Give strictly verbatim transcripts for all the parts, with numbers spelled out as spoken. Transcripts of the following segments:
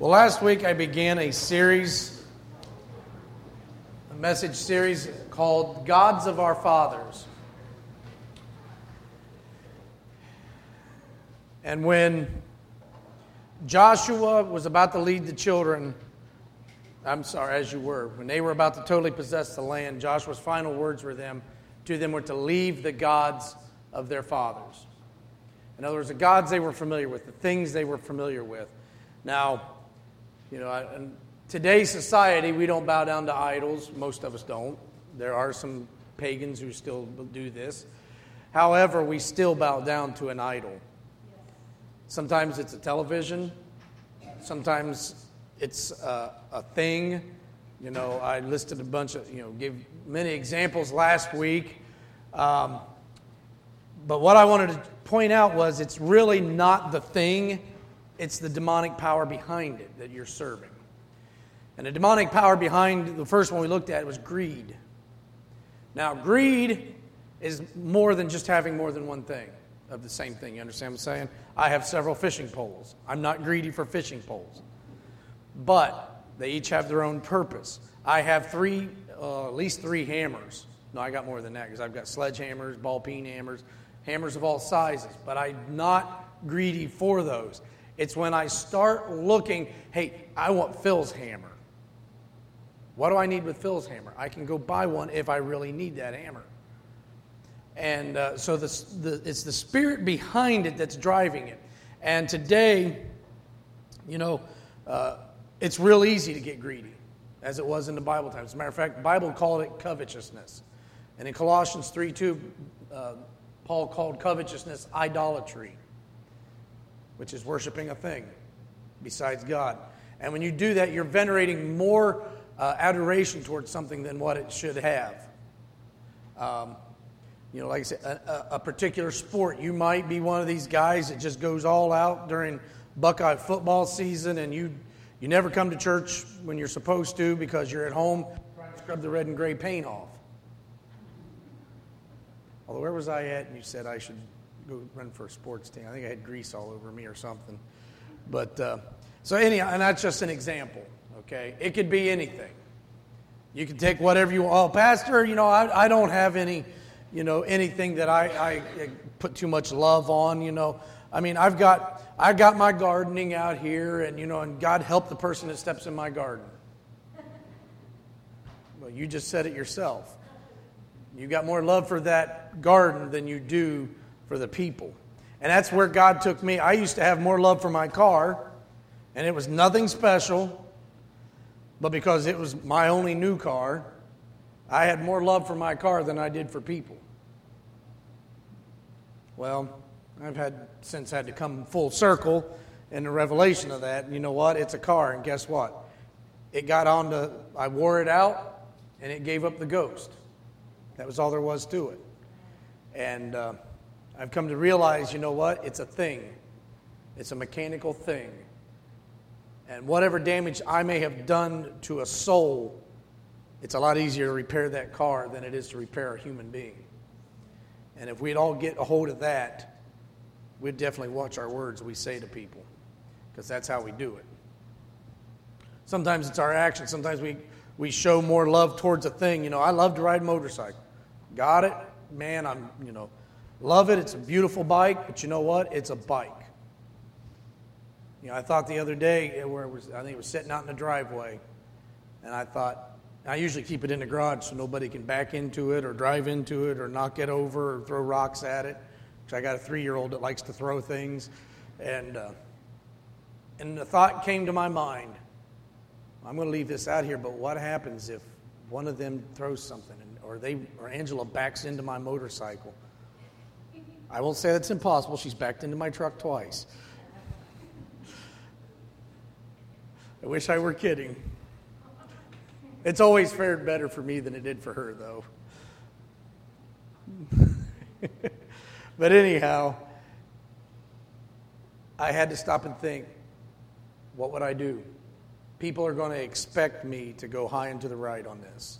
Well, last week I began a series, a message series called Gods of Our Fathers. And when Joshua was about to lead the children, I'm sorry, as you were, when they were about to totally possess the land, Joshua's final words were them, to them were to leave the gods of their fathers. In other words, the gods they were familiar with, the things they were familiar with. Now, you know, in today's society, we don't bow down to idols. Most of us don't. There are some pagans who still do this. However, we still bow down to an idol. Sometimes it's a television. Sometimes it's a, a thing. You know, I listed a bunch of, you know, gave many examples last week. Um, but what I wanted to point out was it's really not the thing. It's the demonic power behind it that you're serving. And the demonic power behind the first one we looked at was greed. Now, greed is more than just having more than one thing of the same thing. You understand what I'm saying? I have several fishing poles. I'm not greedy for fishing poles. But they each have their own purpose. I have three, uh, at least three hammers. No, I got more than that because I've got sledgehammers, ball peen hammers, hammers of all sizes. But I'm not greedy for those. It's when I start looking, hey, I want Phil's hammer. What do I need with Phil's hammer? I can go buy one if I really need that hammer. And uh, so the, the, it's the spirit behind it that's driving it. And today, you know, uh, it's real easy to get greedy, as it was in the Bible times. As a matter of fact, the Bible called it covetousness. And in Colossians three two, uh, Paul called covetousness idolatry, which is worshiping a thing besides God. And when you do that, you're venerating more uh, adoration towards something than what it should have. Um, you know, like I said, a, a particular sport. You might be one of these guys that just goes all out during Buckeye football season, and you you never come to church when you're supposed to because you're at home trying to scrub the red and gray paint off. Although, where was I at? And you said I should go run for a sports team. I think I had grease all over me or something. But, uh, so anyhow, and that's just an example, okay? It could be anything. You can take whatever you want. Oh, Pastor, you know, I, I don't have any, you know, anything that I, I put too much love on, you know. I mean, I've got, I've got my gardening out here, and, you know, and God help the person that steps in my garden. Well, you just said it yourself. You got more love for that garden than you do for the people. And that's where God took me. I used to have more love for my car, and it was nothing special, but because it was my only new car, I had more love for my car than I did for people. Well, I've had since had to come full circle in the revelation of that. And you know what? It's a car, and guess what? It got on to, I wore it out, and it gave up the ghost. That was all there was to it. And uh, I've come to realize, you know what? It's a thing. It's a mechanical thing. And whatever damage I may have done to a soul, it's a lot easier to repair that car than it is to repair a human being. And if we'd all get a hold of that, we'd definitely watch our words we say to people, because that's how we do it. Sometimes it's our actions. Sometimes we, we show more love towards a thing. You know, I love to ride a motorcycle. Got it? Man, I'm, you know, love it. It's a beautiful bike, but you know what? It's a bike. You know, I thought the other day, where it was, I think it was sitting out in the driveway, and I thought, I usually keep it in the garage so nobody can back into it or drive into it or knock it over or throw rocks at it. Because I got a three-year-old that likes to throw things. And, uh, and the thought came to my mind, I'm going to leave this out here, but what happens if one of them throws something, and, or they, or Angela backs into my motorcycle? I won't say that's impossible. She's backed into my truck twice. I wish I were kidding. It's always fared better for me than it did for her, though. But anyhow, I had to stop and think, what would I do? People are going to expect me to go high and to the right on this.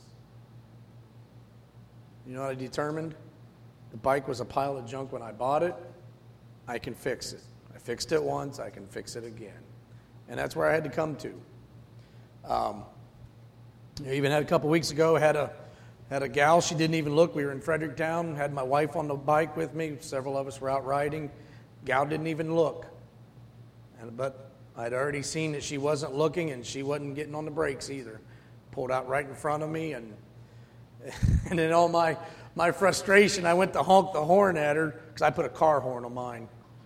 You know what I determined? The bike was a pile of junk when I bought it. I can fix it. I fixed it once, I can fix it again. And that's where I had to come to. Um, I even had a couple weeks ago, had a had a gal, she didn't even look. We were in Fredericktown, had my wife on the bike with me. Several of us were out riding. Gal didn't even look. And, but I'd already seen that she wasn't looking and she wasn't getting on the brakes either. Pulled out right in front of me, and and in all my, my frustration, I went to honk the horn at her because I put a car horn on mine.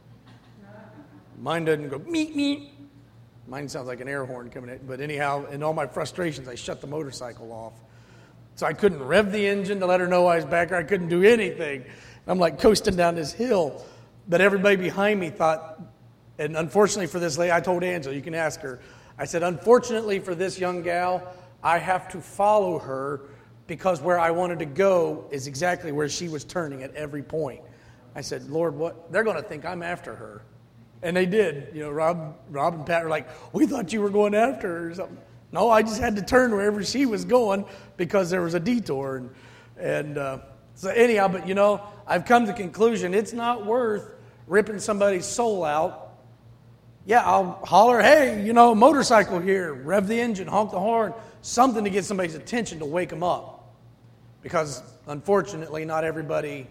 Mine doesn't go meet meet. Mine sounds like an air horn coming in. But anyhow, in all my frustrations, I shut the motorcycle off. So I couldn't rev the engine to let her know I was back there. I couldn't do anything. I'm like coasting down this hill. But everybody behind me thought, and unfortunately for this lady, I told Angela, you can ask her. I said, unfortunately for this young gal, I have to follow her because where I wanted to go is exactly where she was turning at every point. I said, Lord, what? They're going to think I'm after her. And they did. You know, Rob, Rob and Pat were like, we thought you were going after her or something. No, I just had to turn wherever she was going because there was a detour. And, and uh, so anyhow, but you know, I've come to the conclusion it's not worth ripping somebody's soul out. Yeah, I'll holler, hey, you know, motorcycle here, rev the engine, honk the horn, something to get somebody's attention to wake them up. Because unfortunately, not everybody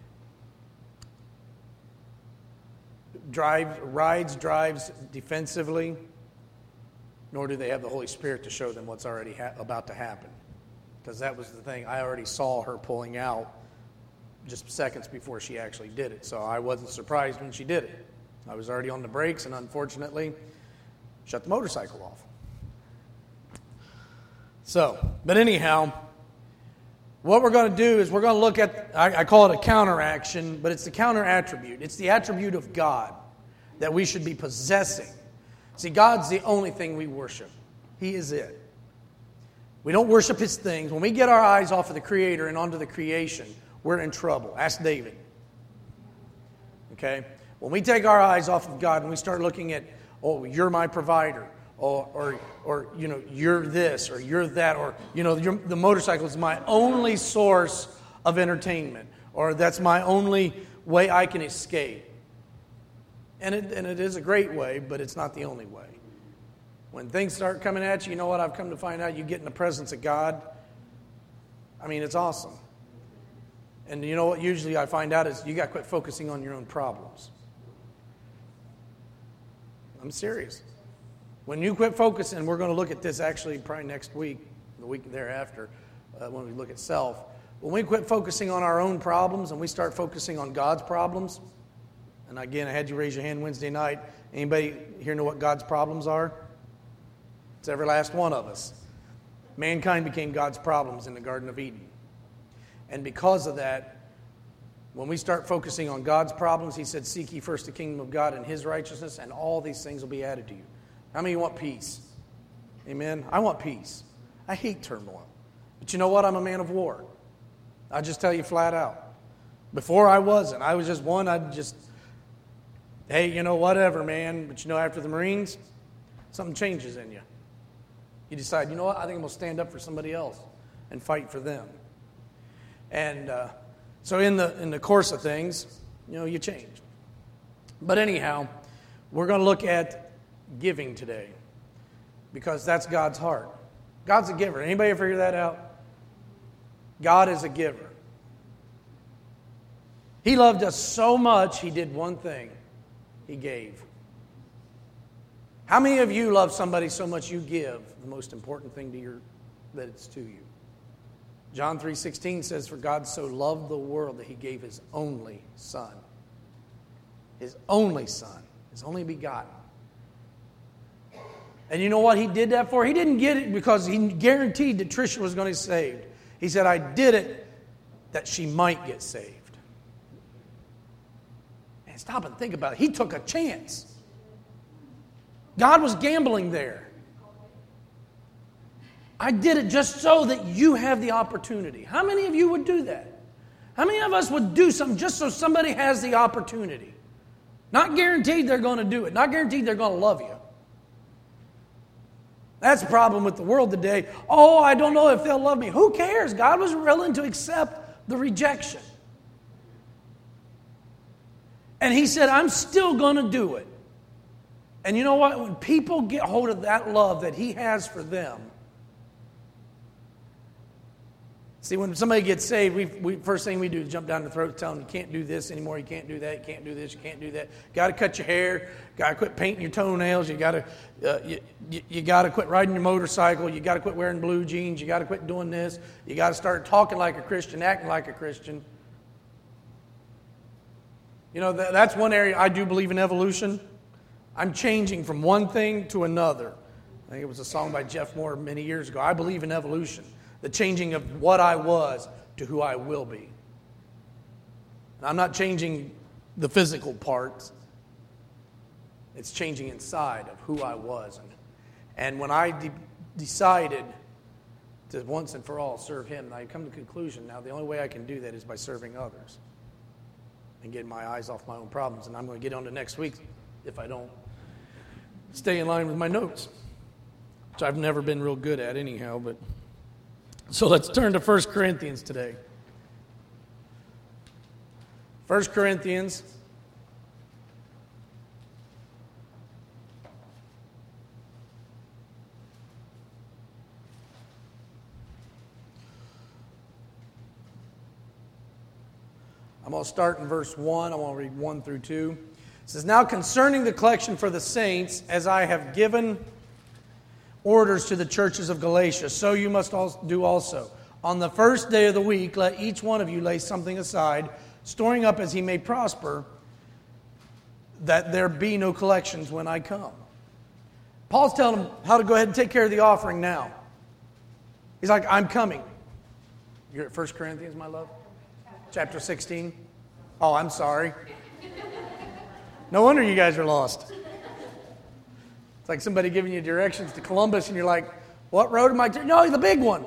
drives, rides, drives defensively, nor do they have the Holy Spirit to show them what's already ha- about to happen. Because that was the thing. I already saw her pulling out just seconds before she actually did it. So I wasn't surprised when she did it. I was already on the brakes and unfortunately shut the motorcycle off. So, but anyhow, what we're going to do is we're going to look at, I, I call it a counteraction, but it's the counter attribute. It's the attribute of God that we should be possessing. See, God's the only thing we worship. He is it. We don't worship His things. When we get our eyes off of the Creator and onto the creation, we're in trouble. Ask David. Okay? When we take our eyes off of God and we start looking at, oh, you're my provider, or, or, or you know, you're this, or you're that, or, you know, you're, the motorcycle is my only source of entertainment, or that's my only way I can escape. And it, and it is a great way, but it's not the only way. When things start coming at you, you know what? I've come to find out you get in the presence of God. I mean, it's awesome. And you know what usually I find out is you got to quit focusing on your own problems. I'm serious. When you quit focusing, we're going to look at this actually probably next week, the week thereafter, uh, when we look at self. When we quit focusing on our own problems and we start focusing on God's problems, and again, I had you raise your hand Wednesday night. Anybody here know what God's problems are? It's every last one of us. Mankind became God's problems in the Garden of Eden. And because of that, when we start focusing on God's problems, He said, seek ye first the kingdom of God and His righteousness, and all these things will be added to you. How many of you want peace? Amen? I want peace. I hate turmoil. But you know what? I'm a man of war. I'll just tell you flat out. Before I wasn't. I was just one, I'd just, hey, you know, whatever, man. But you know, after the Marines, something changes in you. You decide, you know what? I think I'm going to stand up for somebody else and fight for them. And uh, so in the in the course of things, you know, you change. But anyhow, we're going to look at giving today because that's God's heart. God's a giver. Anybody ever figure that out? God is a giver. He loved us so much, He did one thing. He gave. How many of you love somebody so much you give the most important thing to your that it's to you? John three sixteen says, for God so loved the world that He gave His only Son. His only Son. His only begotten. And you know what He did that for? He didn't get it because He guaranteed that Tricia was going to be saved. He said, I did it that she might get saved. Man, stop and think about it. He took a chance. God was gambling there. I did it just so that you have the opportunity. How many of you would do that? How many of us would do something just so somebody has the opportunity? Not guaranteed they're going to do it. Not guaranteed they're going to love you. That's the problem with the world today. Oh, I don't know if they'll love me. Who cares? God was willing to accept the rejection. And He said, I'm still going to do it. And you know what? When people get hold of that love that He has for them, see, when somebody gets saved, we, we first thing we do is jump down the throat and tell them, you can't do this anymore, you can't do that, you can't do this, you can't do that. Got to cut your hair, got to quit painting your toenails, you got to uh, you, you, you got to quit riding your motorcycle, you got to quit wearing blue jeans, you got to quit doing this, you got to start talking like a Christian, acting like a Christian. You know, that, that's one area I do believe in evolution. I'm changing from one thing to another. I think it was a song by Jeff Moore many years ago. I believe in evolution. The changing of what I was to who I will be. And I'm not changing the physical parts. It's changing inside of who I was. And, and when I de- decided to once and for all serve Him, I come to the conclusion now the only way I can do that is by serving others and getting my eyes off my own problems. And I'm going to get on to next week if I don't stay in line with my notes, which I've never been real good at anyhow. But so let's turn to First Corinthians today. First Corinthians I'm going to start in verse one. I want to read one through two. It says, now concerning the collection for the saints, as I have given orders to the churches of Galatia, so you must do also. On the first day of the week, let each one of you lay something aside, storing up as he may prosper, that there be no collections when I come. Paul's telling them how to go ahead and take care of the offering now. He's like, I'm coming. You're at First Corinthians, my love? Chapter sixteen. Oh, I'm sorry. No wonder you guys are lost. It's like somebody giving you directions to Columbus and you're like, what road am I taking? No, the big one.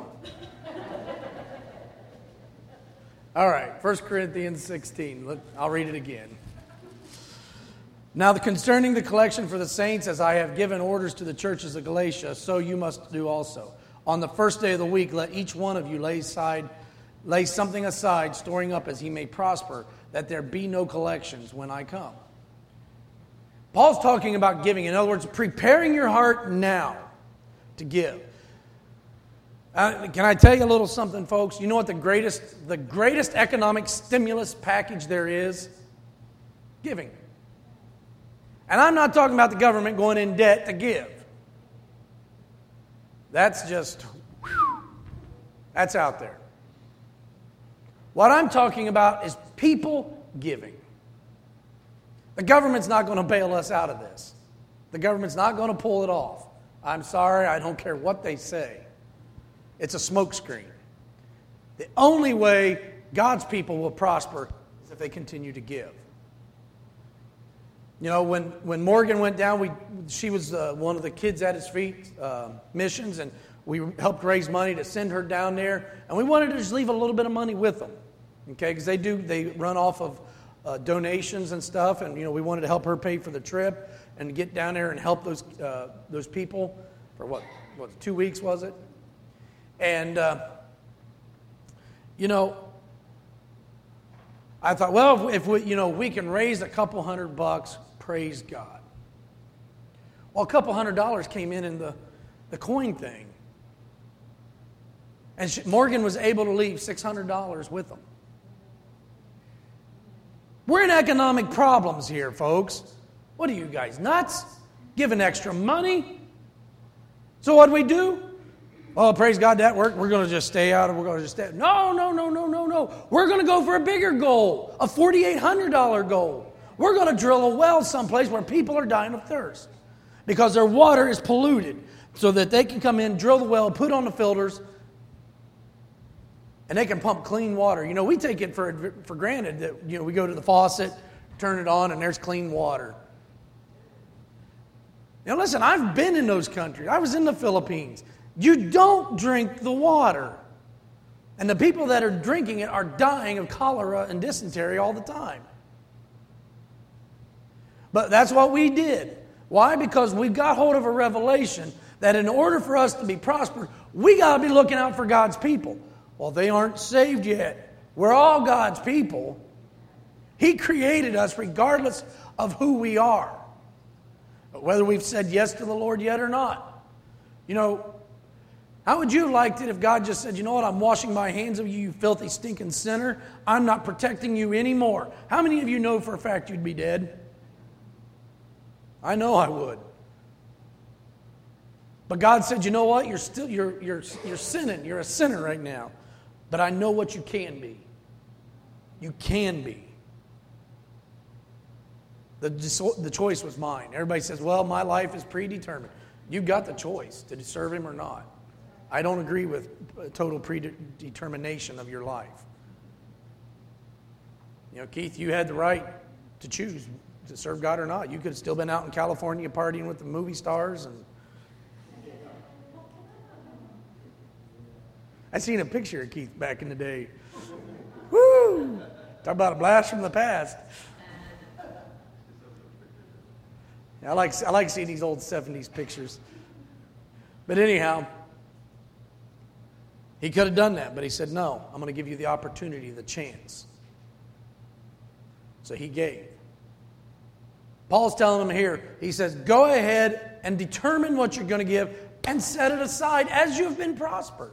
All right, First Corinthians sixteen. Look, I'll read it again. Now, the, concerning the collection for the saints, as I have given orders to the churches of Galatia, so you must do also. On the first day of the week, let each one of you lay aside, lay something aside, storing up as he may prosper, that there be no collections when I come. Paul's talking about giving. In other words, preparing your heart now to give. Uh, can I tell you a little something, folks? You know what the greatest, the greatest economic stimulus package there is? Giving. And I'm not talking about the government going in debt to give. That's just, whew, that's out there. What I'm talking about is people giving. The government's not going to bail us out of this. The government's not going to pull it off. I'm sorry, I don't care what they say. It's a smokescreen. The only way God's people will prosper is if they continue to give. You know, when, when Morgan went down, we she was uh, one of the Kids at His Feet uh, missions, and we helped raise money to send her down there. And we wanted to just leave a little bit of money with them, okay? Because they do they run off of uh, donations and stuff, and you know we wanted to help her pay for the trip and get down there and help those uh, those people for what what two weeks was it? And uh, you know. I thought, well, if we, you know, we can raise a couple hundred bucks, praise God. Well, a couple hundred dollars came in in the, the coin thing. And she, Morgan was able to leave six hundred dollars with them. We're in economic problems here, folks. What are you guys, nuts? Giving extra money? So what do we do? Oh, praise God, that worked. We're going to just stay out. We're going to just stay. No, no, no, no, no, no. We're going to go for a bigger goal, a four thousand eight hundred dollars goal. We're going to drill a well someplace where people are dying of thirst because their water is polluted so that they can come in, drill the well, put on the filters, and they can pump clean water. You know, we take it for, for granted that, you know, we go to the faucet, turn it on, and there's clean water. Now, listen, I've been in those countries. I was in the Philippines. You don't drink the water. And the people that are drinking it are dying of cholera and dysentery all the time. But that's what we did. Why? Because we got hold of a revelation that in order for us to be prosperous, we got to be looking out for God's people. Well, they aren't saved yet. We're all God's people. He created us regardless of who we are. But whether we've said yes to the Lord yet or not, you know, how would you have liked it if God just said, you know what, I'm washing my hands of you, you filthy, stinking sinner. I'm not protecting you anymore. How many of you know for a fact you'd be dead? I know I would. But God said, you know what, you're still, you're, you're, you're sinning. You're a sinner right now. But I know what you can be. You can be. The, the choice was mine. Everybody says, well, my life is predetermined. You've got the choice to serve Him or not. I don't agree with total predetermination of your life. You know, Keith, you had the right to choose to serve God or not. You could have still been out in California partying with the movie stars. And I seen a picture of Keith back in the day. Woo! Talk about a blast from the past. I like I like seeing these old seventies pictures. But anyhow, he could have done that, but he said, no, I'm going to give you the opportunity, the chance. So he gave. Paul's telling him here, he says, go ahead and determine what you're going to give and set it aside as you've been prospered.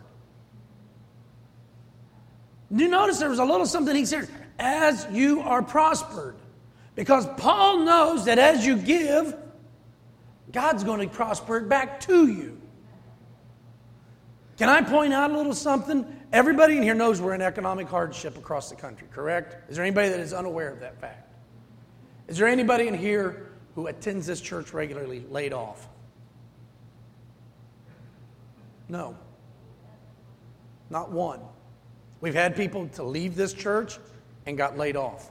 You notice there was a little something he said, as you are prospered. Because Paul knows that as you give, God's going to prosper it back to you. Can I point out a little something? Everybody in here knows we're in economic hardship across the country, correct? Is there anybody that is unaware of that fact? Is there anybody in here who attends this church regularly laid off? No. Not one. We've had people to leave this church and got laid off.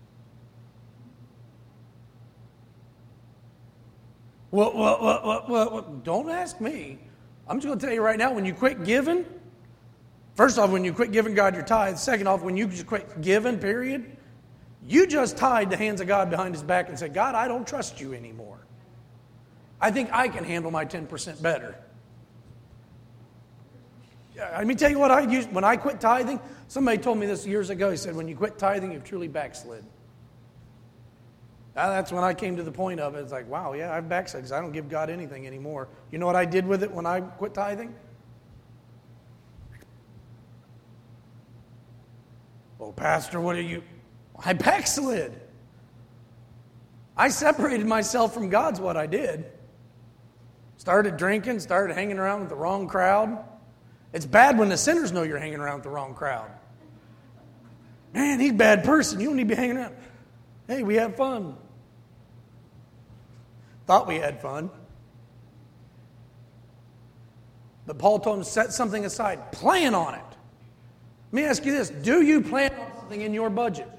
Well, well, well, well, well, well, don't ask me. I'm just going to tell you right now, when you quit giving, first off, when you quit giving God your tithes, second off, when you just quit giving, period, you just tied the hands of God behind His back and said, God, I don't trust you anymore. I think I can handle my ten percent better. Let me tell you what I used. When I quit tithing, somebody told me this years ago. He said, when you quit tithing, you've truly backslid. Now, that's when I came to the point of it. It's like, wow, yeah, I've backslid because I don't give God anything anymore. You know what I did with it when I quit tithing? Well, Pastor, what are you? I backslid. I separated myself from God's what I did. Started drinking, started hanging around with the wrong crowd. It's bad when the sinners know you're hanging around with the wrong crowd. Man, he's a bad person. You don't need to be hanging around. Hey, we have fun. Thought we had fun. But Paul told him, set something aside. Plan on it. Let me ask you this. Do you plan on something in your budget?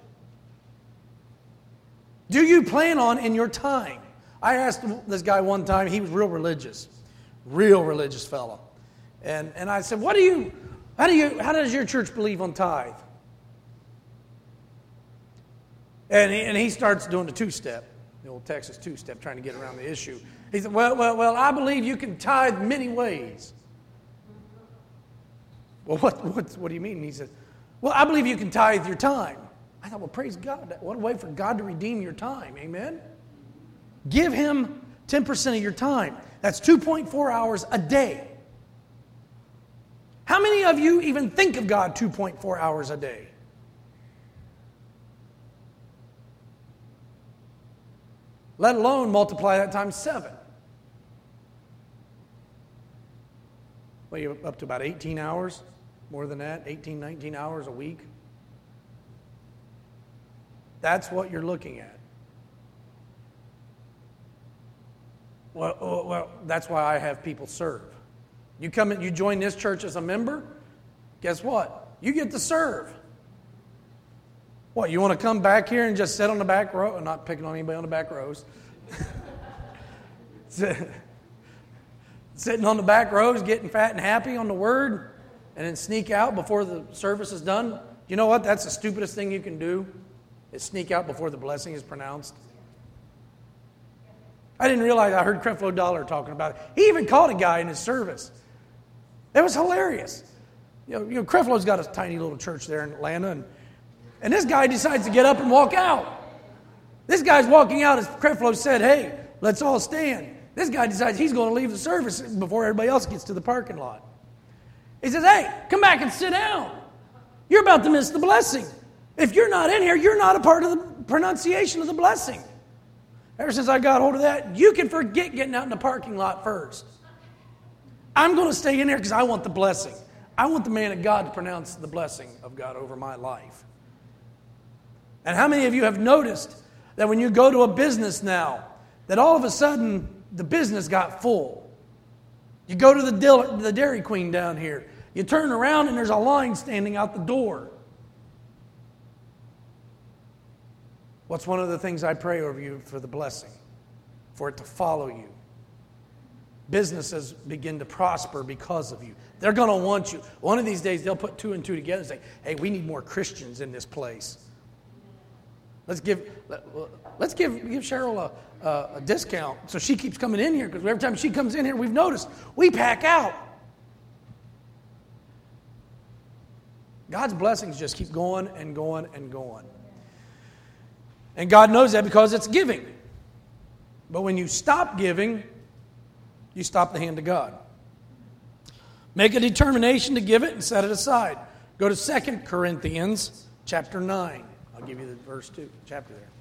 Do you plan on in your time? I asked this guy one time, he was real religious. Real religious fellow. And and I said, what do you, how do you, how does your church believe on tithe? And he, and he starts doing the two-step, the old Texas two-step, trying to get around the issue. He said, well, well, well, I believe you can tithe many ways. Well, what, what, what do you mean? And he said, well, I believe you can tithe your time. I thought, well, praise God. What a way for God to redeem your time. Amen? Give Him ten percent of your time. That's two point four hours a day. How many of you even think of God two point four hours a day? Let alone multiply that times seven. Well, you're up to about eighteen hours, more than that, eighteen, nineteen hours a week. That's what you're looking at. Well, well, that's why I have people serve. You come in, you join this church as a member, guess what? You get to serve. What, you want to come back here and just sit on the back row? I'm not picking on anybody on the back rows. Sitting on the back rows, getting fat and happy on the Word, and then sneak out before the service is done. You know what? That's the stupidest thing you can do, is sneak out before the blessing is pronounced. I didn't realize, I heard Creflo Dollar talking about it. He even caught a guy in his service. It was hilarious. You know, you know Creflo's got a tiny little church there in Atlanta, and, and this guy decides to get up and walk out. This guy's walking out as Creflo said, hey, let's all stand. This guy decides he's going to leave the service before everybody else gets to the parking lot. He says, hey, come back and sit down. You're about to miss the blessing. If you're not in here, you're not a part of the pronunciation of the blessing. Ever since I got hold of that, you can forget getting out in the parking lot first. I'm going to stay in there because I want the blessing. I want the man of God to pronounce the blessing of God over my life. And how many of you have noticed that when you go to a business now, that all of a sudden the business got full? You go to the, the Dairy Queen down here. You turn around and there's a line standing out the door. What's one of the things I pray over you for the blessing? For it to follow you. Businesses begin to prosper because of you. They're going to want you. One of these days they'll put two and two together and say, hey, we need more Christians in this place. Let's give let, let's give, give Cheryl a, a, a discount so she keeps coming in here, because every time she comes in here, we've noticed, we pack out. God's blessings just keep going and going and going. And God knows that because it's giving. But when you stop giving, you stop the hand of God. Make a determination to give it and set it aside. Go to Second Corinthians chapter nine. I'll give you the verse two, chapter there.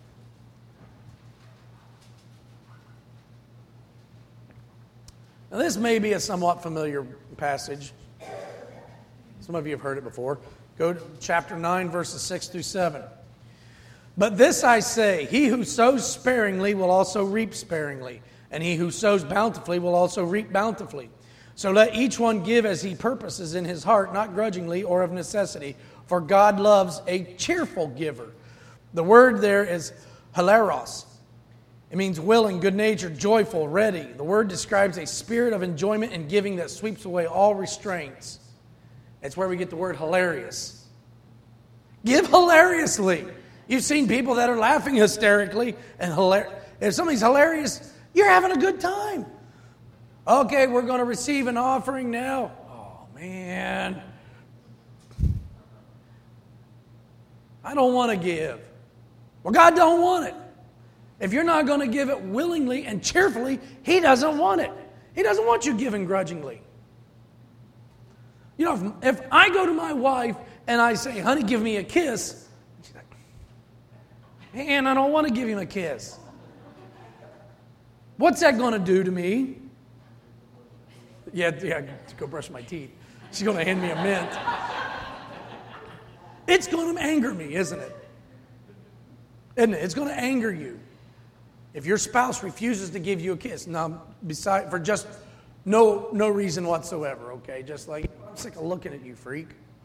Now this may be a somewhat familiar passage. Some of you have heard it before. Go to chapter nine, verses six through seven. But this I say, he who sows sparingly will also reap sparingly, and he who sows bountifully will also reap bountifully. So let each one give as he purposes in his heart, not grudgingly or of necessity, for God loves a cheerful giver. The word there is hilaros. It means willing, good-natured, joyful, ready. The word describes a spirit of enjoyment and giving that sweeps away all restraints. It's where we get the word hilarious. Give hilariously. You've seen people that are laughing hysterically, and hilar- if something's hilarious, you're having a good time. Okay, we're going to receive an offering now. Oh, man. I don't want to give. Well, God don't want it. If you're not going to give it willingly and cheerfully, He doesn't want it. He doesn't want you giving grudgingly. You know, if, if I go to my wife and I say, honey, give me a kiss, she's like, man, I don't want to give him a kiss. What's that going to do to me? Yeah, yeah, go brush my teeth. She's going to hand me a mint. It's going to anger me, isn't it? Isn't it? It's going to anger you. If your spouse refuses to give you a kiss, now, beside, for just no no reason whatsoever, okay? Just like, I'm sick of looking at you, freak.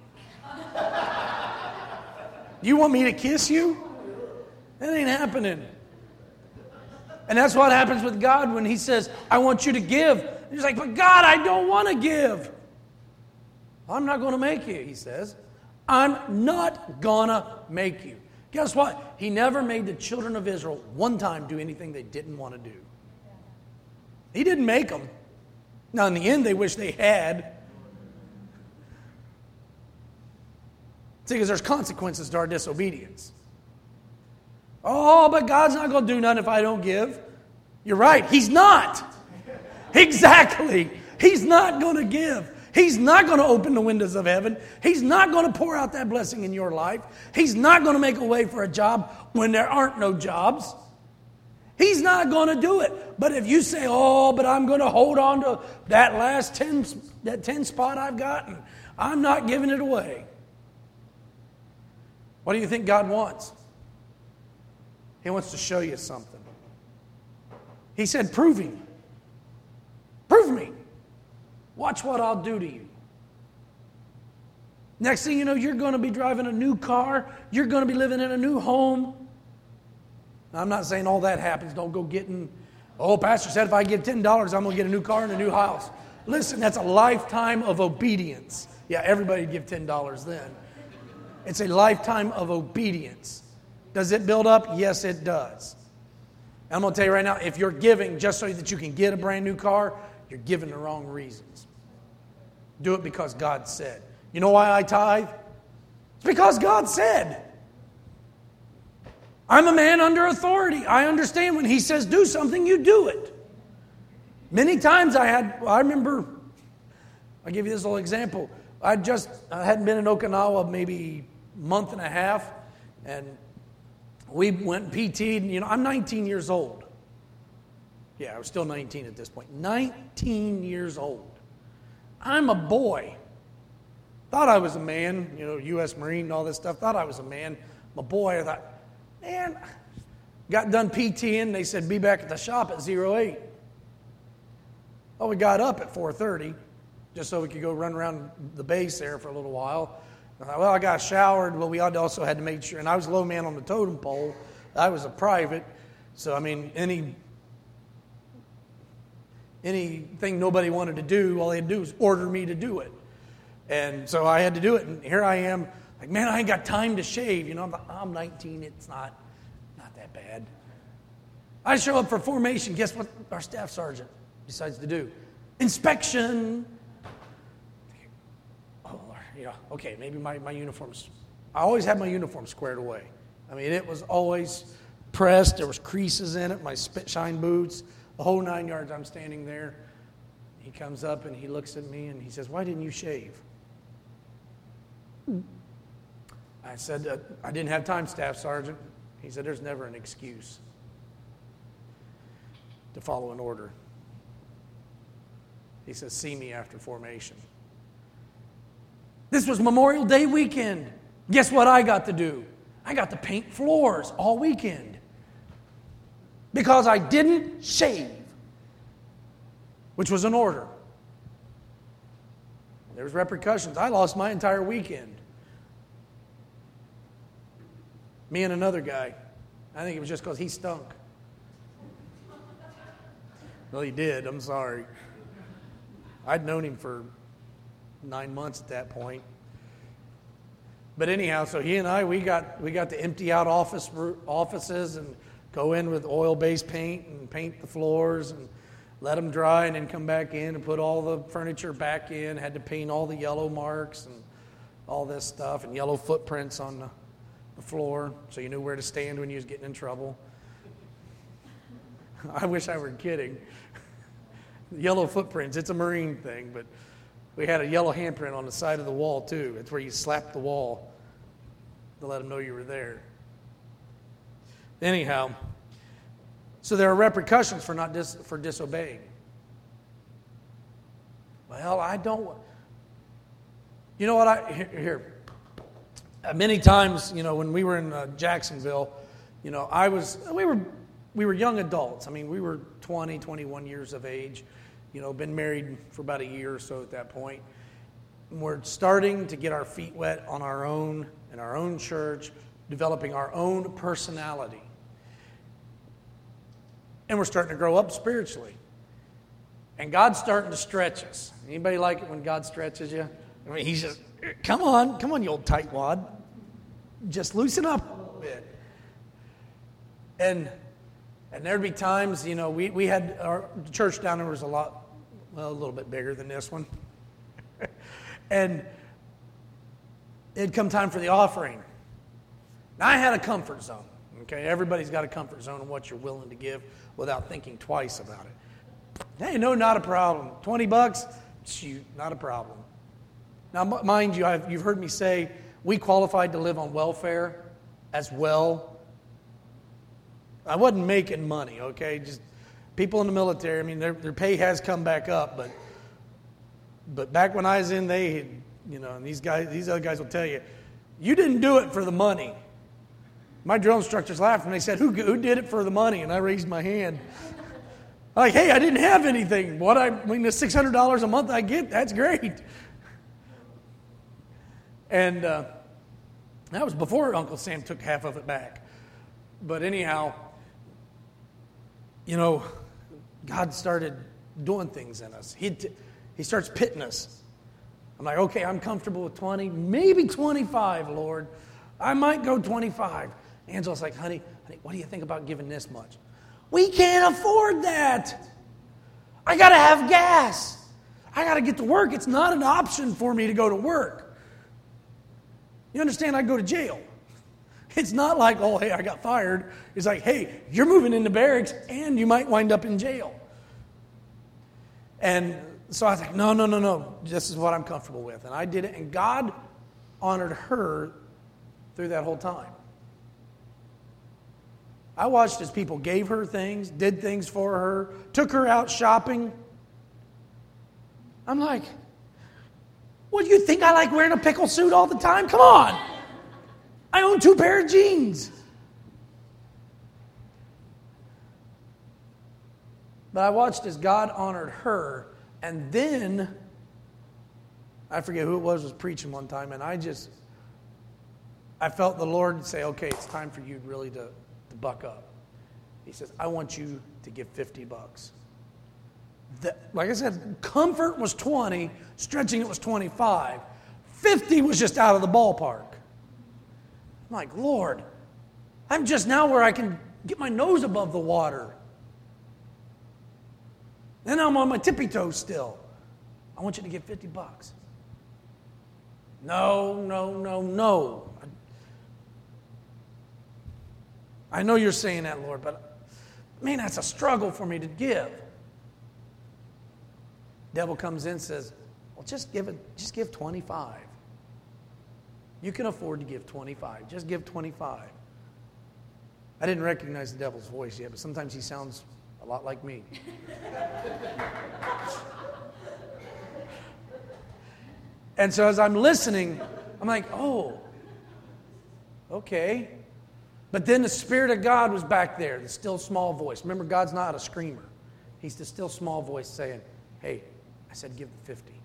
You want me to kiss you? That ain't happening. And that's what happens with God when He says, I want you to give. He's like, but God, I don't want to give. I'm not going to make you, He says. I'm not going to make you. Guess what? He never made the children of Israel one time do anything they didn't want to do. He didn't make them. Now, in the end, they wish they had. See, because there's consequences to our disobedience. Oh, but God's not going to do nothing if I don't give. You're right. He's not. Exactly. He's not going to give. He's not going to open the windows of heaven. He's not going to pour out that blessing in your life. He's not going to make a way for a job when there aren't no jobs. He's not going to do it. But if you say, oh, but I'm going to hold on to that last ten, that ten spot I've gotten, I'm not giving it away. What do you think God wants? He wants to show you something. He said, prove Him. Prove me. Watch what I'll do to you. Next thing you know, you're going to be driving a new car. You're going to be living in a new home. Now, I'm not saying all that happens. Don't go getting, oh, Pastor said if I give ten dollars, I'm going to get a new car and a new house. Listen, that's a lifetime of obedience. Yeah, everybody would give ten dollars then. It's a lifetime of obedience. Does it build up? Yes, it does. I'm going to tell you right now, if you're giving just so that you can get a brand new car, you're giving the wrong reasons. Do it because God said. You know why I tithe? It's because God said. I'm a man under authority. I understand when he says do something, you do it. Many times I had, I remember, I'll give you this little example. I just, I hadn't been in Okinawa maybe a month and a half, and we went P T'd, and you know, I'm nineteen years old. Yeah, I was still nineteen at this point. nineteen years old. I'm a boy. Thought I was a man, you know, U S Marine and all this stuff. Thought I was a man. I'm a boy. I thought, man, got done PTing. They said, be back at the shop at zero eight. Well, we got up at four thirty just so we could go run around the base there for a little while. I thought, well, I got showered. Well, we also had to make sure, and I was low man on the totem pole. I was a private. So, I mean, any anything nobody wanted to do, all they had to do was order me to do it. And so I had to do it, and here I am, like, man, I ain't got time to shave. You know, I'm, like, I'm nineteen, it's not, not that bad. I show up for formation, guess what our staff sergeant decides to do? Inspection. Oh, yeah, okay, maybe my, my uniform's, I always had my uniform squared away. I mean, it was always pressed, there was creases in it, my spit shine boots, the whole nine yards. I'm standing there. He comes up and he looks at me and he says, why didn't you shave? I said, uh, I didn't have time, Staff Sergeant. He said, there's never an excuse to follow an order. He says, see me after formation. This was Memorial Day weekend. Guess what I got to do? I got to paint floors all weekend because I didn't shave, which was an order. There was repercussions. I lost my entire weekend. Me and another guy. I think it was just because he stunk. Well, he did. I'm sorry. I'd known him for nine months at that point. But anyhow, so he and I, we got we got to empty out office offices and go in with oil-based paint and paint the floors and let them dry and then come back in and put all the furniture back in. Had to paint all the yellow marks and all this stuff and yellow footprints on the, the floor so you knew where to stand when you was getting in trouble. I wish I were kidding. Yellow footprints, it's a Marine thing, but we had a yellow handprint on the side of the wall too. It's where you slap the wall to let them know you were there. Anyhow, so there are repercussions for not dis, for disobeying. Well, I don't. You know what? I here. here. Uh, many times, you know, when we were in uh, Jacksonville, you know, I was we were we were young adults. I mean, we were twenty, twenty-one years of age. You know, been married for about a year or so at that point. And we're starting to get our feet wet on our own in our own church, developing our own personality. And we're starting to grow up spiritually. And God's starting to stretch us. Anybody like it when God stretches you? I mean, he's just, come on, come on, you old tightwad. Just loosen up a little bit. And and there'd be times, you know, we, we had, our church down there was a lot, well, a little bit bigger than this one. And it'd come time for the offering. Now, I had a comfort zone. Okay, everybody's got a comfort zone of what you're willing to give without thinking twice about it. Hey, no, not a problem. twenty bucks, shoot, not a problem. Now, mind you, I've, you've heard me say we qualified to live on welfare as well. I wasn't making money, okay? Just people in the military, I mean, their, their pay has come back up, but but back when I was in, they, you know, and these guys, these other guys will tell you, you didn't do it for the money. My drill instructors laughed and they said, who, who did it for the money? And I raised my hand. Like, hey, I didn't have anything. What I, I mean, the six hundred dollars a month I get, that's great. And uh, that was before Uncle Sam took half of it back. But anyhow, you know, God started doing things in us. He he starts pitting us. I'm like, okay, I'm comfortable with twenty, maybe twenty-five, Lord. I might go twenty-five. Angela's like, honey, honey, what do you think about giving this much? We can't afford that. I got to have gas. I got to get to work. It's not an option for me to go to work. You understand? I go to jail. It's not like, oh, hey, I got fired. It's like, hey, you're moving into barracks and you might wind up in jail. And so I was like, no, no, no, no. This is what I'm comfortable with. And I did it. And God honored her through that whole time. I watched as people gave her things, did things for her, took her out shopping. I'm like, what, do you think I like wearing a pickle suit all the time? Come on. I own two pair of jeans. But I watched as God honored her, and then, I forget who it was was preaching one time, and I just, I felt the Lord say, okay, it's time for you really to, to buck up. He says, I want you to give fifty bucks. The, like I said, comfort was twenty, stretching it was twenty-five. fifty was just out of the ballpark. I'm like, Lord, I'm just now where I can get my nose above the water. Then I'm on my tippy toes still. I want you to give fifty bucks. No, no, no, no. I know you're saying that, Lord, but man, that's a struggle for me to give. Devil comes in and says, well, just give it, just give twenty-five. You can afford to give twenty-five. Just give twenty-five. I didn't recognize the devil's voice yet, but sometimes he sounds a lot like me. And so as I'm listening, I'm like, oh, okay. But then the Spirit of God was back there, the still small voice. Remember, God's not a screamer. He's the still small voice saying, hey, I said give the fifty.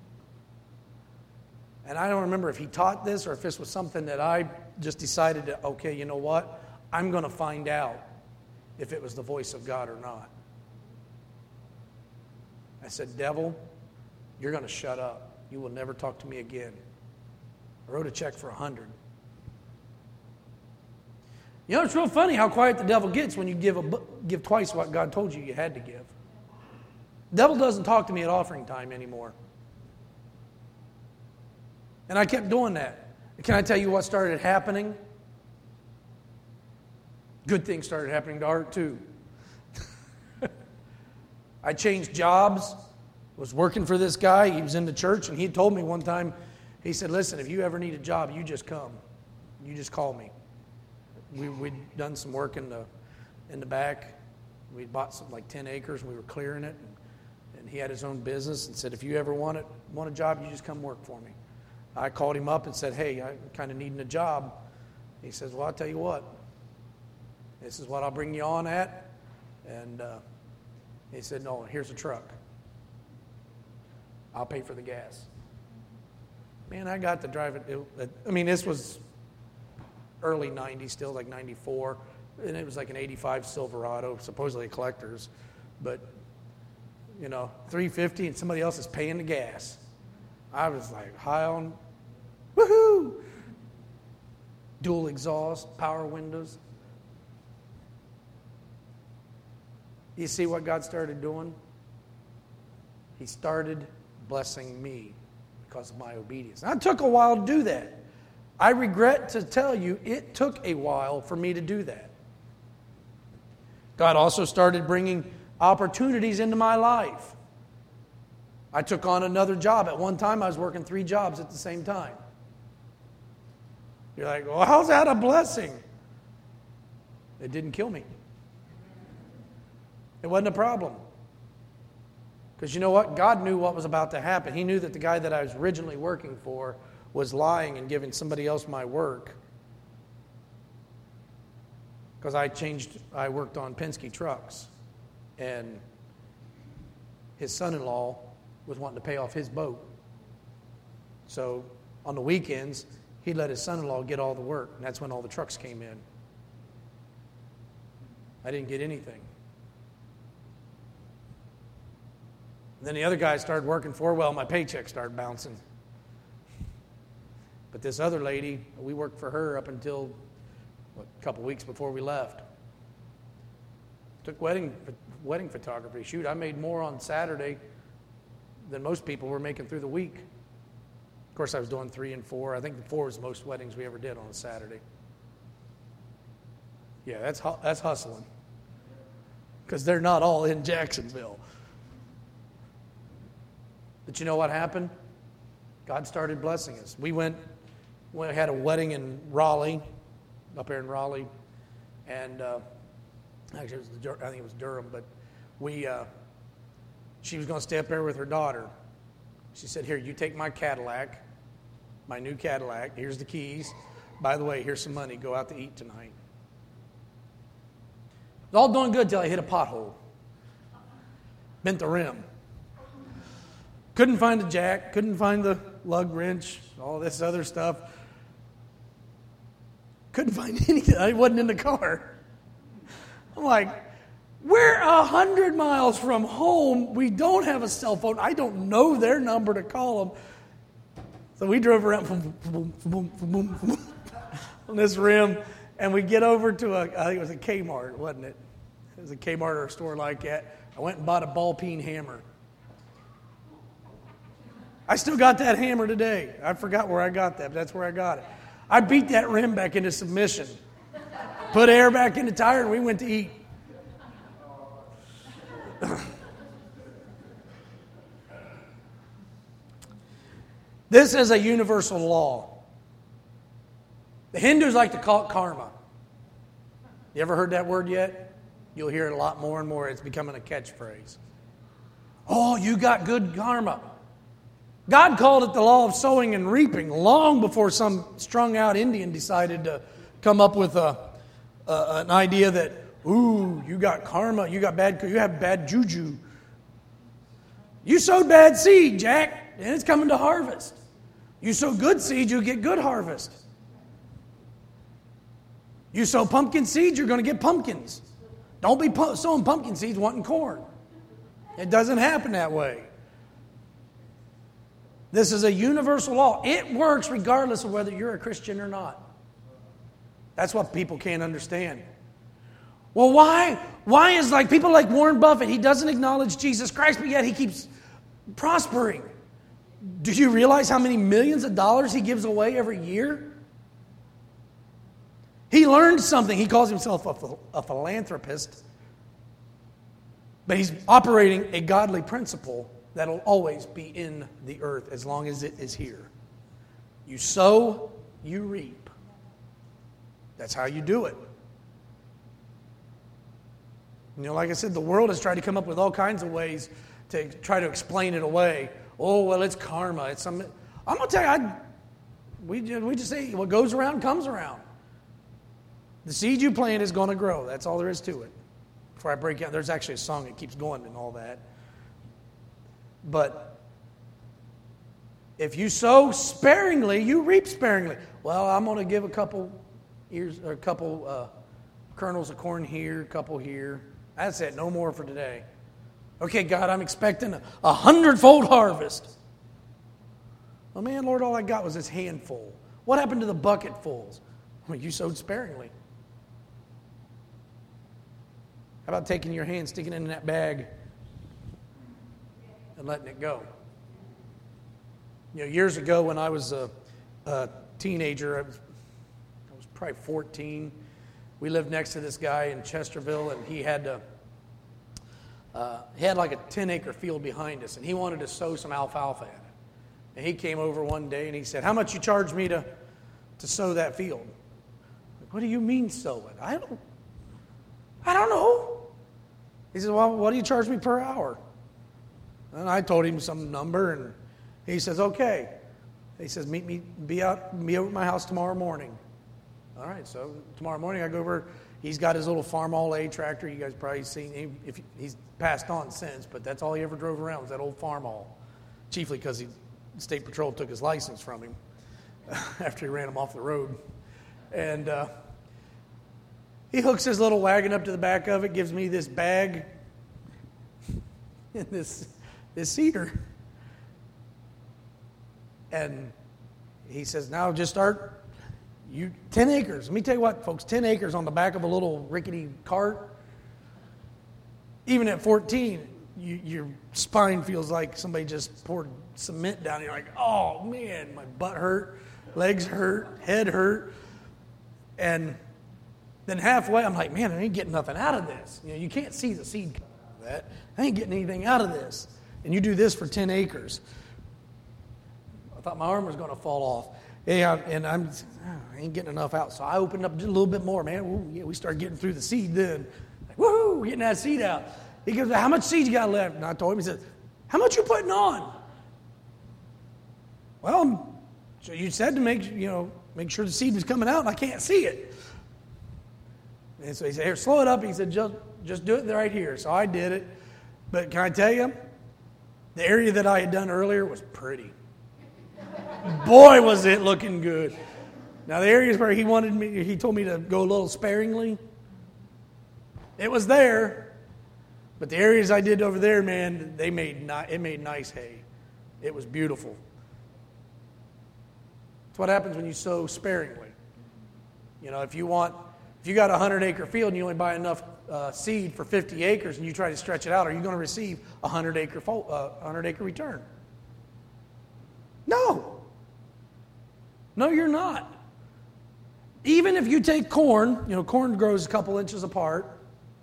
And I don't remember if he taught this or if this was something that I just decided to, okay, you know what? I'm going to find out if it was the voice of God or not. I said, devil, you're going to shut up. You will never talk to me again. I wrote a check for a hundred. You know, it's real funny how quiet the devil gets when you give a give twice what God told you you had to give. The devil doesn't talk to me at offering time anymore. And I kept doing that. Can I tell you what started happening? Good things started happening to Art too. I changed jobs, was working for this guy. He was in the church, and he told me one time, he said, listen, if you ever need a job, you just come. You just call me. We, we'd done some work in the in the back. We'd bought some like ten acres, and we were clearing it. And, and he had his own business and said, if you ever want it, want a job, you just come work for me. I called him up and said, hey, I'm kind of needing a job. He says, well, I'll tell you what. This is what I'll bring you on at. And uh, he said, no, here's a truck. I'll pay for the gas. Man, I got to drive it. it I mean, this was early nineties, still like ninety-four. And it was like an eighty-five Silverado, supposedly a collector's. But, you know, three fifty and somebody else is paying the gas. I was like high on, woohoo! Dual exhaust, power windows. You see what God started doing? He started blessing me because of my obedience. Now, it took a while to do that. I regret to tell you, it took a while for me to do that. God also started bringing opportunities into my life. I took on another job. At one time, I was working three jobs at the same time. You're like, well, how's that a blessing? It didn't kill me. It wasn't a problem. Because you know what? God knew what was about to happen. He knew that the guy that I was originally working for was lying and giving somebody else my work. Because I changed, I worked on Penske trucks. And his son-in-law was wanting to pay off his boat. So on the weekends, he'd let his son-in-law get all the work. And that's when all the trucks came in. I didn't get anything. And then the other guy I started working for, well, my paycheck started bouncing. But this other lady, we worked for her up until what, a couple weeks before we left. Took wedding wedding photography. Shoot, I made more on Saturday than most people were making through the week. Of course, I was doing three and four. I think the four was the most weddings we ever did on a Saturday. Yeah, that's hu- that's hustling. Because they're not all in Jacksonville. But you know what happened? God started blessing us. We went, we had a wedding in Raleigh, up there in Raleigh, and uh, actually, it was Dur- I think it was Durham. But we, uh, she was going to stay up there with her daughter. She said, "Here, you take my Cadillac, my new Cadillac. Here's the keys. By the way, here's some money. Go out to eat tonight." It was all doing good till I hit a pothole. Bent the rim. Couldn't find the jack. Couldn't find the lug wrench. All this other stuff. Couldn't find anything. I wasn't in the car. I'm like, we're a hundred miles from home. We don't have a cell phone. I don't know their number to call them. So we drove around boom, boom, boom, boom, boom, on this rim, and we get over to a, I think it was a Kmart, wasn't it? It was a Kmart or a store like that. I went and bought a ball peen hammer. I still got that hammer today. I forgot where I got that, but that's where I got it. I beat that rim back into submission. Put air back in the tire, and we went to eat. This is a universal law. The Hindus like to call it karma. You ever heard that word yet? You'll hear it a lot more and more. It's becoming a catchphrase. Oh, you got good karma. God called it the law of sowing and reaping long before some strung-out Indian decided to come up with a, a an idea that, ooh, you got karma, you got bad, you have bad juju. You sowed bad seed, Jack, and it's coming to harvest. You sow good seed, you get good harvest. You sow pumpkin seeds, you're going to get pumpkins. Don't be pu- sowing pumpkin seeds wanting corn. It doesn't happen that way. This is a universal law. It works regardless of whether you're a Christian or not. That's what people can't understand. Well, why? Why is like people like Warren Buffett, he doesn't acknowledge Jesus Christ, but yet he keeps prospering. Do you realize how many millions of dollars he gives away every year? He learned something. He calls himself a, a philanthropist. But he's operating a godly principle that'll always be in the earth as long as it is here. You sow, you reap. That's how you do it. You know, like I said, the world has tried to come up with all kinds of ways to try to explain it away. Oh, well, it's karma. It's some. I'm going to tell you, I, we, we just say what goes around comes around. The seed you plant is going to grow. That's all there is to it. Before I break out, there's actually a song that keeps going and all that. But if you sow sparingly, you reap sparingly. Well, I'm going to give a couple ears, or a couple uh, kernels of corn here, a couple here. That's it. No more for today. Okay, God, I'm expecting a, a hundredfold harvest. Well, man, Lord, all I got was this handful. What happened to the bucketfuls? Well, you sowed sparingly. How about taking your hand, sticking it in that bag, and letting it go? You know, years ago when I was a, a teenager, I was, I was probably fourteen. We lived next to this guy in Chesterville, and he had to, uh, he had like a ten-acre field behind us, and he wanted to sow some alfalfa at it. And he came over one day, and he said, "How much you charge me to, to sow that field?" Like, "What do you mean sow it?" I don't, I don't know. He said, "Well, what do you charge me per hour?" And I told him some number, and he says, "Okay." He says, "Meet me, be out, be over at my house tomorrow morning." All right, so tomorrow morning I go over. He's got his little Farm All A tractor. You guys probably seen him. If he's passed on since, but that's all he ever drove around was that old Farm All. Chiefly because the State Patrol took his license from him after he ran him off the road. And uh, he hooks his little wagon up to the back of it, gives me this bag and this this cedar. And he says, "Now just start, you ten acres. Let me tell you what, folks, ten acres on the back of a little rickety cart. Even at fourteen, you, your spine feels like somebody just poured cement down. You're like, oh man, my butt hurt, legs hurt, head hurt. And Then halfway, I'm like, man, I ain't getting nothing out of this. You know, you can't see the seed coming out of that. I ain't getting anything out of this. And you do this for ten acres. I thought my arm was going to fall off. Yeah, and I'm, I ain't getting enough out. So I opened up just a little bit more, man. Ooh, yeah, we started getting through the seed then. Like, woohoo, we're getting that seed out. He goes, how much seed you got left? And I told him, he said, how much you putting on? Well, so you said to make, you know, make sure the seed was coming out, and I can't see it. And so he said, here, slow it up. He said, just, just do it right here. So I did it. But can I tell you, the area that I had done earlier was pretty. Boy, was it looking good. Now, the areas where he wanted me, he told me to go a little sparingly, it was there. But the areas I did over there, man, they made ni- it made nice hay. It was beautiful. That's what happens when you sow sparingly. You know, if you want, if you got a hundred acre field and you only buy enough uh, seed for fifty acres and you try to stretch it out, are you going to receive a hundred acre fo- uh, hundred acre return? No. No, you're not. Even if you take corn, you know, corn grows a couple inches apart.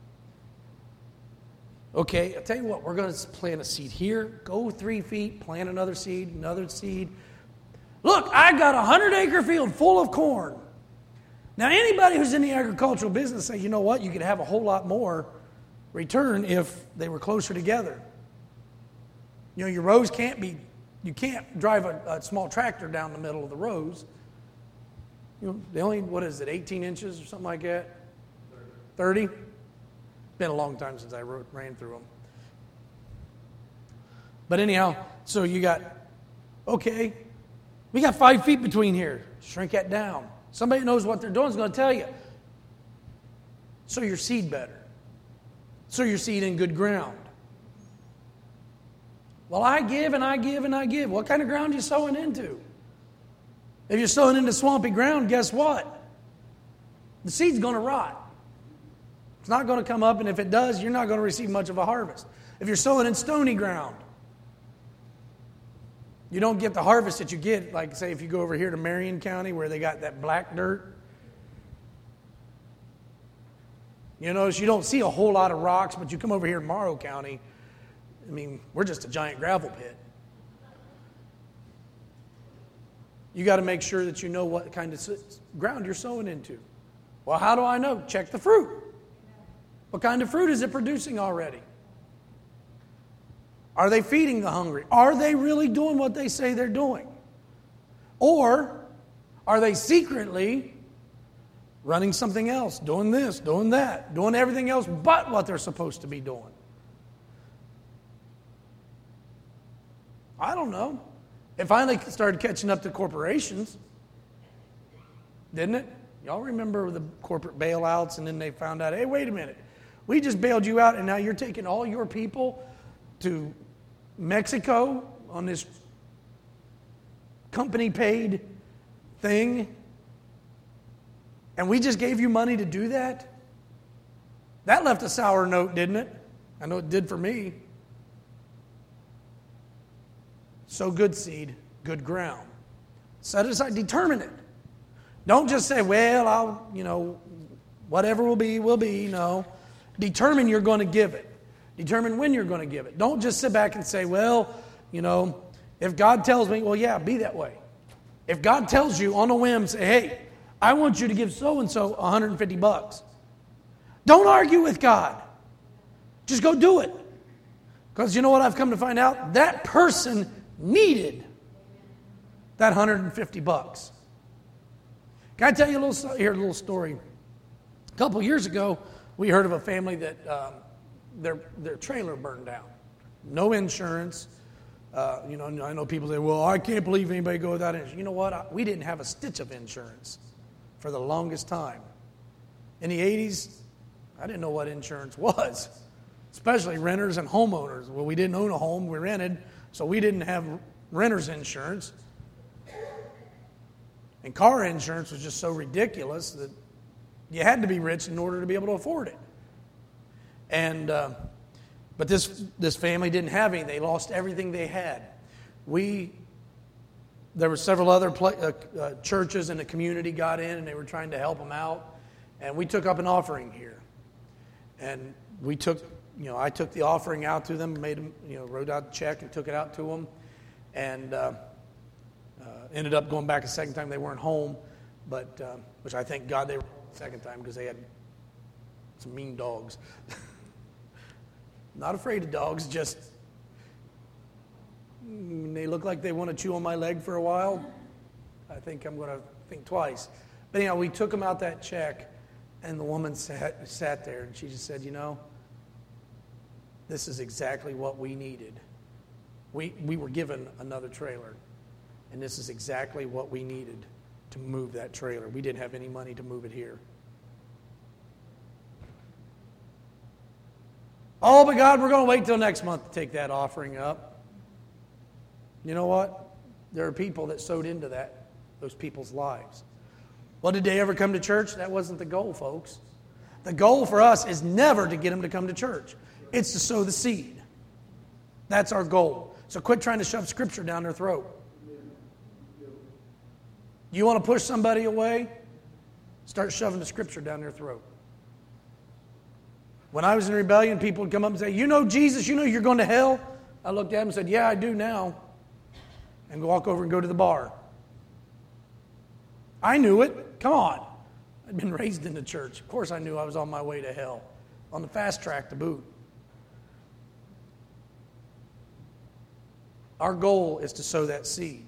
Okay, I'll tell you what, we're going to plant a seed here, go three feet, plant another seed, another seed. Look, I got a hundred acre field full of corn. Now, anybody who's in the agricultural business say, you know what, you could have a whole lot more return if they were closer together. You know, your rows can't be, you can't drive a, a small tractor down the middle of the rows. You know, they only, what is it, eighteen inches or something like that? thirty? Been a long time since I rode, ran through them. But anyhow, so you got, okay, we got five feet between here. Shrink that down. Somebody who knows what they're doing is going to tell you. Sow your seed better. Sow your seed in good ground. Well, I give and I give and I give. What kind of ground are you sowing into? If you're sowing into swampy ground, guess what? The seed's going to rot. It's not going to come up, and if it does, you're not going to receive much of a harvest. If you're sowing in stony ground, you don't get the harvest that you get, like, say, if you go over here to Marion County where they got that black dirt. You notice you don't see a whole lot of rocks, but you come over here to Morrow County, I mean, we're just a giant gravel pit. You got to make sure that you know what kind of ground you're sowing into. Well, how do I know? Check the fruit. What kind of fruit is it producing already? Are they feeding the hungry? Are they really doing what they say they're doing? Or are they secretly running something else, doing this, doing that, doing everything else but what they're supposed to be doing? I don't know. It finally started catching up to corporations, didn't it? Y'all remember the corporate bailouts, and then they found out, hey, wait a minute. We just bailed you out, and now you're taking all your people to Mexico on this company-paid thing, and we just gave you money to do that? That left a sour note, didn't it? I know it did for me. Sow good seed, good ground. Set it aside, determine it. Don't just say, well, I'll, you know, whatever will be, will be. No. Determine you're going to give it. Determine when you're going to give it. Don't just sit back and say, well, you know, if God tells me, well, yeah, be that way. If God tells you on a whim, say, hey, I want you to give so-and-so one hundred fifty bucks. Don't argue with God. Just go do it. Because you know what I've come to find out? That person needed that one hundred fifty bucks. Can I tell you a little, here, a little story? A couple years ago, we heard of a family that um, their their trailer burned down. No insurance. Uh, you know, I know people say, well, I can't believe anybody go without insurance. You know what? I, we didn't have a stitch of insurance for the longest time. In the eighties, I didn't know what insurance was, especially renters and homeowners. Well, we didn't own a home. We rented, so we didn't have renter's insurance. And car insurance was just so ridiculous that you had to be rich in order to be able to afford it. And uh, but this this family didn't have any. They lost everything they had. We there were several other pla- uh, uh, churches in the community got in, and they were trying to help them out. And we took up an offering here. And we took, you know, I took the offering out to them, made them, you know, wrote out the check and took it out to them. And uh, uh, ended up going back a second time. They weren't home, but uh, which I thank God they were home the second time because they had some mean dogs. Not afraid of dogs, just mm, they look like they want to chew on my leg for a while. I think I'm going to think twice. But anyhow, we took them out that check, and the woman sat, sat there, and she just said, you know, this is exactly what we needed. We, we were given another trailer, and this is exactly what we needed to move that trailer. We didn't have any money to move it here. Oh, but God, we're going to wait till next month to take that offering up. You know what? There are people that sowed into that, those people's lives. Well, did they ever come to church? That wasn't the goal, folks. The goal for us is never to get them to come to church. It's to sow the seed. That's our goal. So quit trying to shove Scripture down their throat. You want to push somebody away? Start shoving the Scripture down their throat. When I was in rebellion, people would come up and say, you know Jesus, you know you're going to hell? I looked at them and said, yeah, I do now. And walk over and go to the bar. I knew it. Come on. I'd been raised in the church. Of course I knew I was on my way to hell. On the fast track to boot. Our goal is to sow that seed.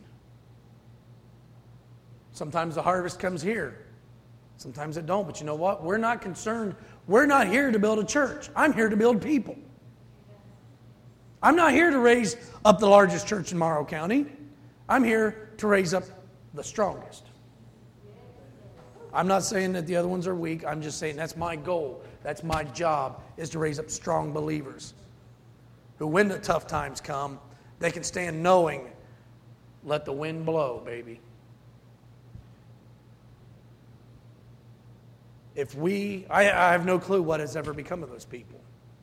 Sometimes the harvest comes here. Sometimes it don't. But you know what? We're not concerned. We're not here to build a church. I'm here to build people. I'm not here to raise up the largest church in Morrow County. I'm here to raise up the strongest. I'm not saying that the other ones are weak. I'm just saying that's my goal. That's my job, is to raise up strong believers who, when the tough times come, they can stand knowing, let the wind blow, baby. If we, I, I have no clue what has ever become of those people.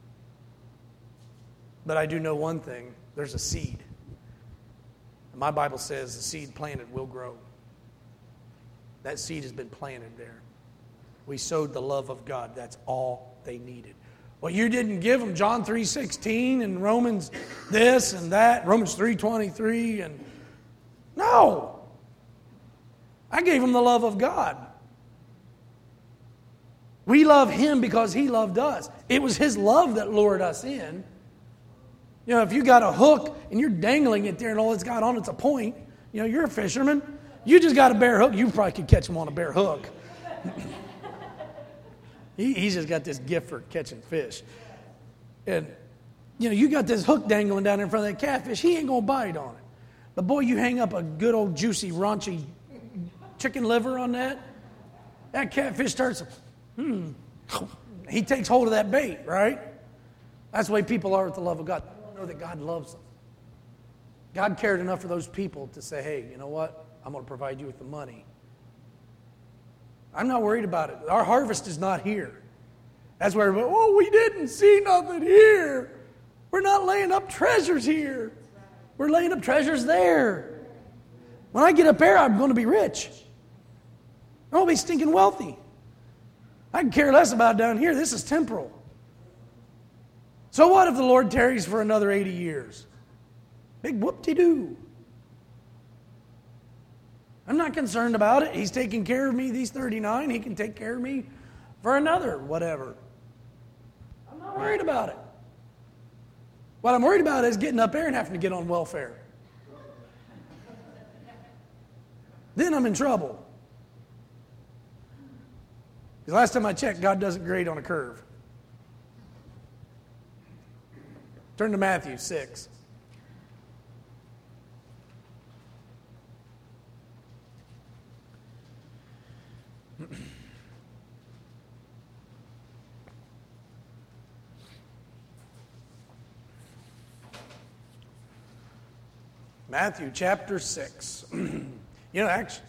But I do know one thing. There's a seed. And my Bible says the seed planted will grow. That seed has been planted there. We sowed the love of God. That's all they needed. Well, you didn't give them John three sixteen and Romans this and that, Romans three twenty-three, and no. I gave them the love of God. We love Him because He loved us. It was His love that lured us in. You know, if you got a hook and you're dangling it there and all it's got on it's a point, you know, you're a fisherman. You just got a bare hook. You probably could catch him on a bare hook. he, he's just got this gift for catching fish. And, you know, you got this hook dangling down in front of that catfish. He ain't going to bite on it. But, boy, you hang up a good old juicy, raunchy chicken liver on that, that catfish starts, hmm, he takes hold of that bait, right? That's the way people are with the love of God. They don't know that God loves them. God cared enough for those people to say, hey, you know what? I'm going to provide you with the money. I'm not worried about it. Our harvest is not here. That's where everybody, oh, we didn't see nothing here. We're not laying up treasures here. We're laying up treasures there. When I get up there, I'm going to be rich. I'm going to be stinking wealthy. I can care less about down here. This is temporal. So what if the Lord tarries for another eighty years? Big whoop-de-doo. I'm not concerned about it. He's taking care of me these thirty-nine. He can take care of me for another whatever. I'm not worried about it. What I'm worried about is getting up there and having to get on welfare. Then I'm in trouble. Because last time I checked, God doesn't grade on a curve. Turn to Matthew six. Matthew chapter six. You know, actually,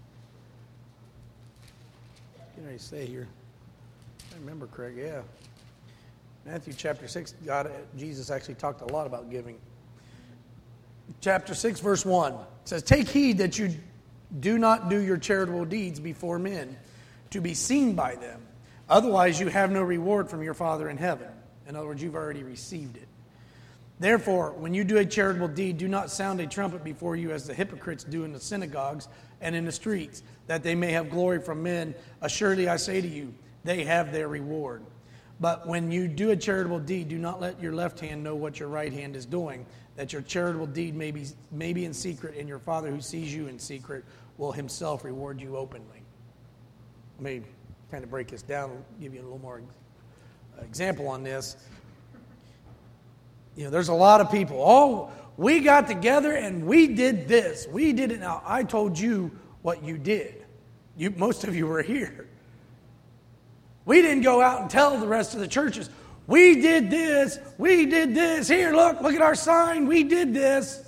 what did I say here? I remember, Craig, yeah. Matthew chapter six, God, Jesus actually talked a lot about giving. Chapter six, verse one, it says, take heed that you do not do your charitable deeds before men, to be seen by them. Otherwise, you have no reward from your Father in heaven. In other words, you've already received it. Therefore, when you do a charitable deed, do not sound a trumpet before you as the hypocrites do in the synagogues and in the streets, that they may have glory from men. Assuredly, I say to you, they have their reward. But when you do a charitable deed, do not let your left hand know what your right hand is doing, that your charitable deed may be, may be in secret, and your Father who sees you in secret will himself reward you openly. Let me kind of break this down, give you a little more example on this. You know, there's a lot of people. Oh, we got together and we did this. We did it. Now, I told you what you did. You, most of you were here. We didn't go out and tell the rest of the churches, we did this, we did this. Here, look, look at our sign. We did this.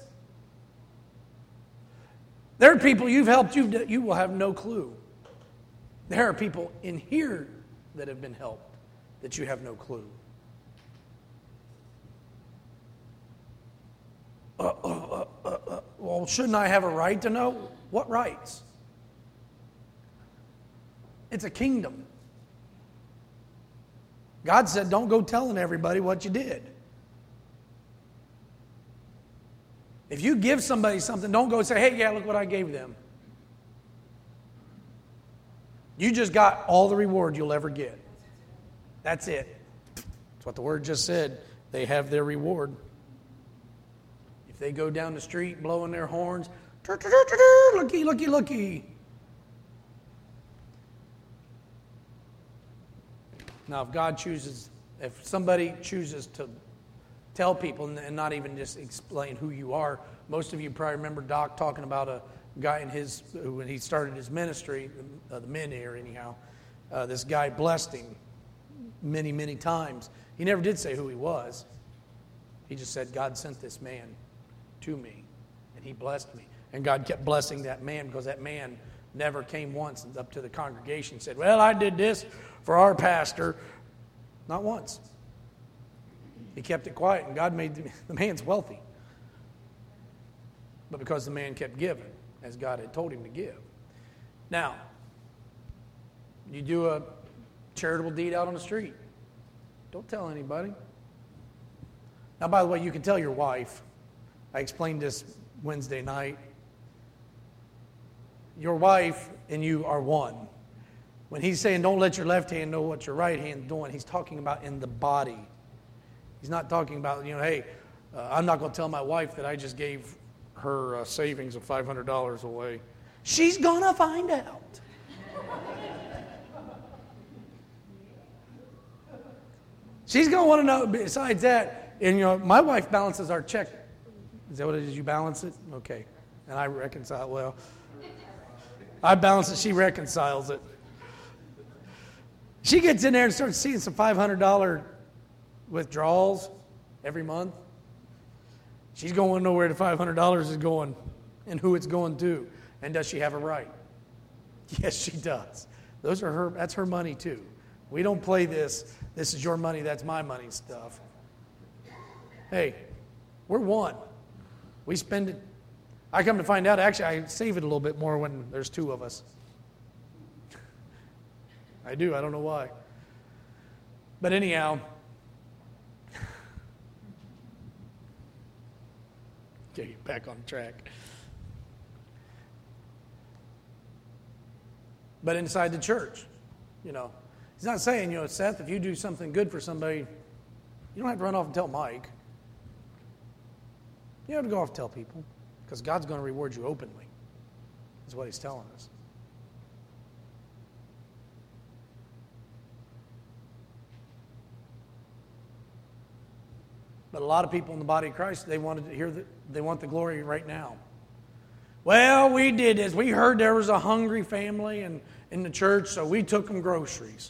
There are people you've helped, you you will have no clue. There are people in here that have been helped that you have no clue. Uh, uh, uh, uh, uh, well, shouldn't I have a right to know? What rights? It's a kingdom. God said, don't go telling everybody what you did. If you give somebody something, don't go say, hey, yeah, look what I gave them. You just got all the reward you'll ever get. That's it. That's what the word just said. They have their reward. If they go down the street blowing their horns, looky, looky, looky. Now, if God chooses, if somebody chooses to tell people and not even just explain who you are, most of you probably remember Doc talking about a guy in his, when he started his ministry, uh, the men here anyhow, uh, this guy blessed him many, many times. He never did say who he was. He just said, God sent this man to me, and he blessed me. And God kept blessing that man because that man never came once up to the congregation and said, well, I did this for our pastor. Not once. He kept it quiet, and God made the, the man's wealthy. But because the man kept giving, as God had told him to give. Now, you do a charitable deed out on the street. Don't tell anybody. Now, by the way, you can tell your wife. I explained this Wednesday night. Your wife and you are one. When he's saying don't let your left hand know what your right hand's doing, he's talking about in the body. He's not talking about, you know, hey, uh, I'm not going to tell my wife that I just gave her uh, savings of five hundred dollars away. She's going to find out. She's going to want to know, besides that, and, you know, my wife balances our check. Is that what it is? You balance it? Okay. And I reconcile, well, I balance it, she reconciles it. She gets in there and starts seeing some five hundred dollars withdrawals every month. She's going to know where the five hundred dollars is going and who it's going to. And does she have a right? Yes, she does. Those are her, that's her money too. We don't play this, this is your money, that's my money stuff. Hey, we're one. We spend it. I come to find out, actually, I save it a little bit more when there's two of us. I do. I don't know why. But anyhow, okay, back on track. But inside the church, you know, he's not saying, you know, Seth, if you do something good for somebody, you don't have to run off and tell Mike. You have to go off and tell people because God's going to reward you openly. That's what he's telling us. But a lot of people in the body of Christ, they wanted to hear that they want the glory right now. Well, we did this. We heard there was a hungry family in, in the church, so we took them groceries.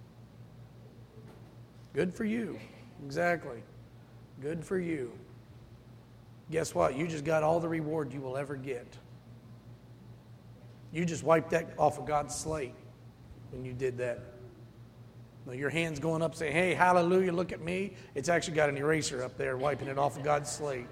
Good for you. Exactly. Good for you. Guess what? You just got all the reward you will ever get. You just wiped that off of God's slate when you did that. Now, your hand's going up saying, hey, hallelujah, look at me. It's actually got an eraser up there wiping it off of God's slate.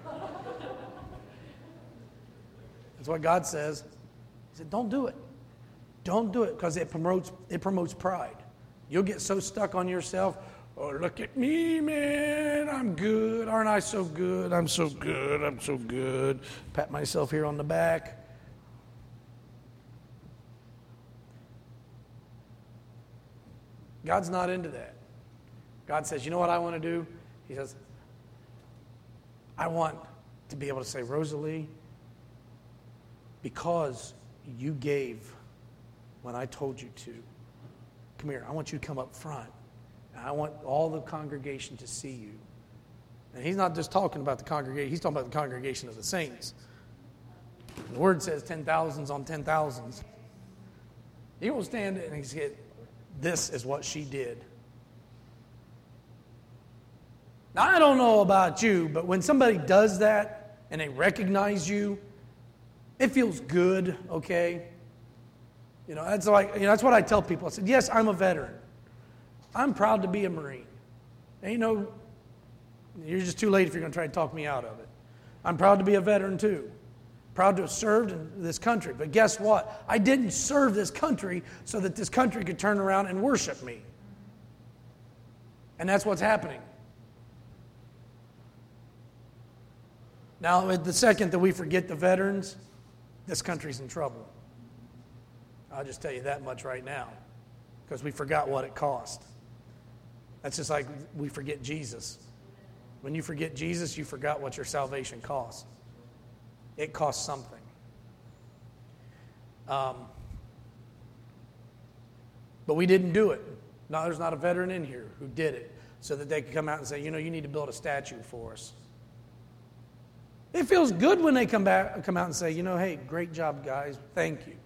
That's what God says. He said, don't do it. Don't do it because it promotes, it promotes pride. You'll get so stuck on yourself. Oh, look at me, man. I'm good. Aren't I so good? I'm so good. I'm so good. Pat myself here on the back. God's not into that. God says, you know what I want to do? He says, I want to be able to say, Rosalie, because you gave when I told you to, come here, I want you to come up front. And I want all the congregation to see you. And he's not just talking about the congregation, he's talking about the congregation of the saints. The word says ten thousands on ten thousands. He won't stand and he said, this is what she did. Now, I don't know about you, but when somebody does that and they recognize you, it feels good, okay? You know, that's like, you know, that's what I tell people. I said, yes, I'm a veteran. I'm proud to be a Marine. Ain't no, you're just too late if you're going to try to talk me out of it. I'm proud to be a veteran too. Proud to have served in this country. But guess what? I didn't serve this country so that this country could turn around and worship me. And that's what's happening. Now, the second that we forget the veterans, this country's in trouble. I'll just tell you that much right now, because we forgot what it cost. That's just like we forget Jesus. When you forget Jesus, you forgot what your salvation cost. It costs something. Um, but we didn't do it. No, there's not a veteran in here who did it so that they could come out and say, you know, you need to build a statue for us. It feels good when they come back, come out and say, you know, hey, great job, guys. Thank you.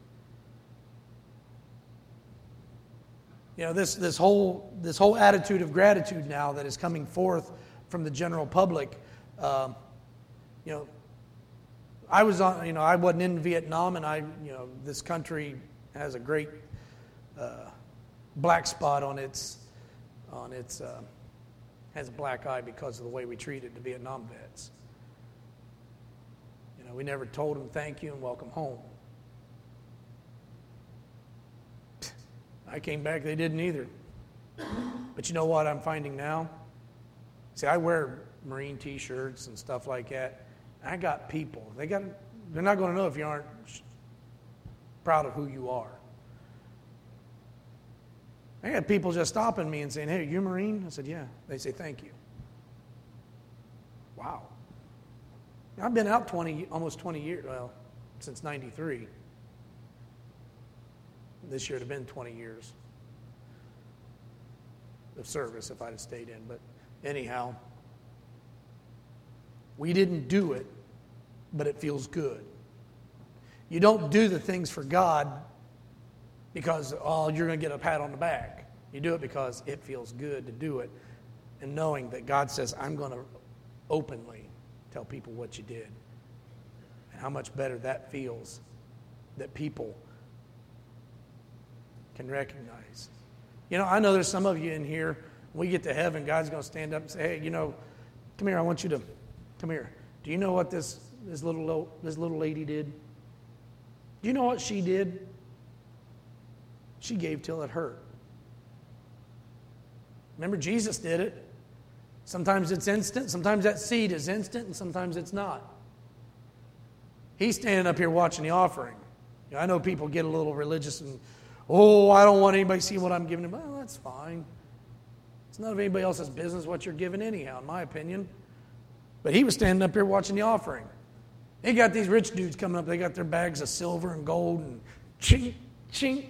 You know, this this whole this whole attitude of gratitude now that is coming forth from the general public. Um, you know, I was on. You know, I wasn't in Vietnam, and I, you know, this country has a great uh, black spot on its on its uh, has a black eye because of the way we treated the Vietnam vets. You know, we never told them thank you and welcome home. I came back, they didn't either. But you know what I'm finding now? See, I wear Marine t-shirts and stuff like that. I got people. They got. They're not going to know if you aren't proud of who you are. I got people just stopping me and saying, hey, are you a Marine? I said, yeah. They say, thank you. Wow. I've been out twenty, almost twenty years, well, since ninety-three. This year it would have been twenty years of service if I'd have stayed in. But anyhow, we didn't do it, but it feels good. You don't do the things for God because, oh, you're going to get a pat on the back. You do it because it feels good to do it, and knowing that God says, I'm going to openly tell people what you did and how much better that feels that people can recognize. You know, I know there's some of you in here, when we get to heaven, God's going to stand up and say, hey, you know, come here, I want you to, come here. Do you know what this, this, little, this little lady did? Do you know what she did? She gave till it hurt. Remember, Jesus did it. Sometimes it's instant, sometimes that seed is instant, and sometimes it's not. He's standing up here watching the offering. You know, I know people get a little religious and, oh, I don't want anybody to see what I'm giving them. Well, that's fine. It's none of anybody else's business what you're giving anyhow, in my opinion. But he was standing up here watching the offering. They got these rich dudes coming up. They got their bags of silver and gold and chink, chink.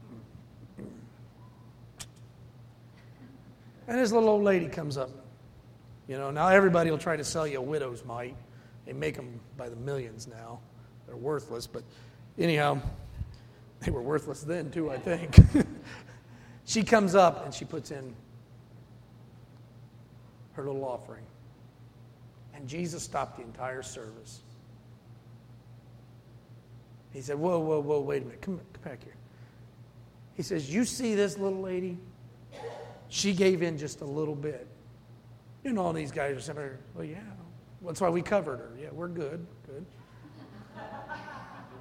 And this little old lady comes up. You know, now everybody will try to sell you a widow's mite. They make them by the millions now. They're worthless, but anyhow, they were worthless then too, I think. She comes up and she puts in her little offering. And Jesus stopped the entire service. He said, whoa, whoa, whoa, wait a minute. Come, come back here. He says, you see this little lady? She gave in just a little bit. You know, all these guys are saying, well, yeah. That's why we covered her. Yeah, we're good. Good.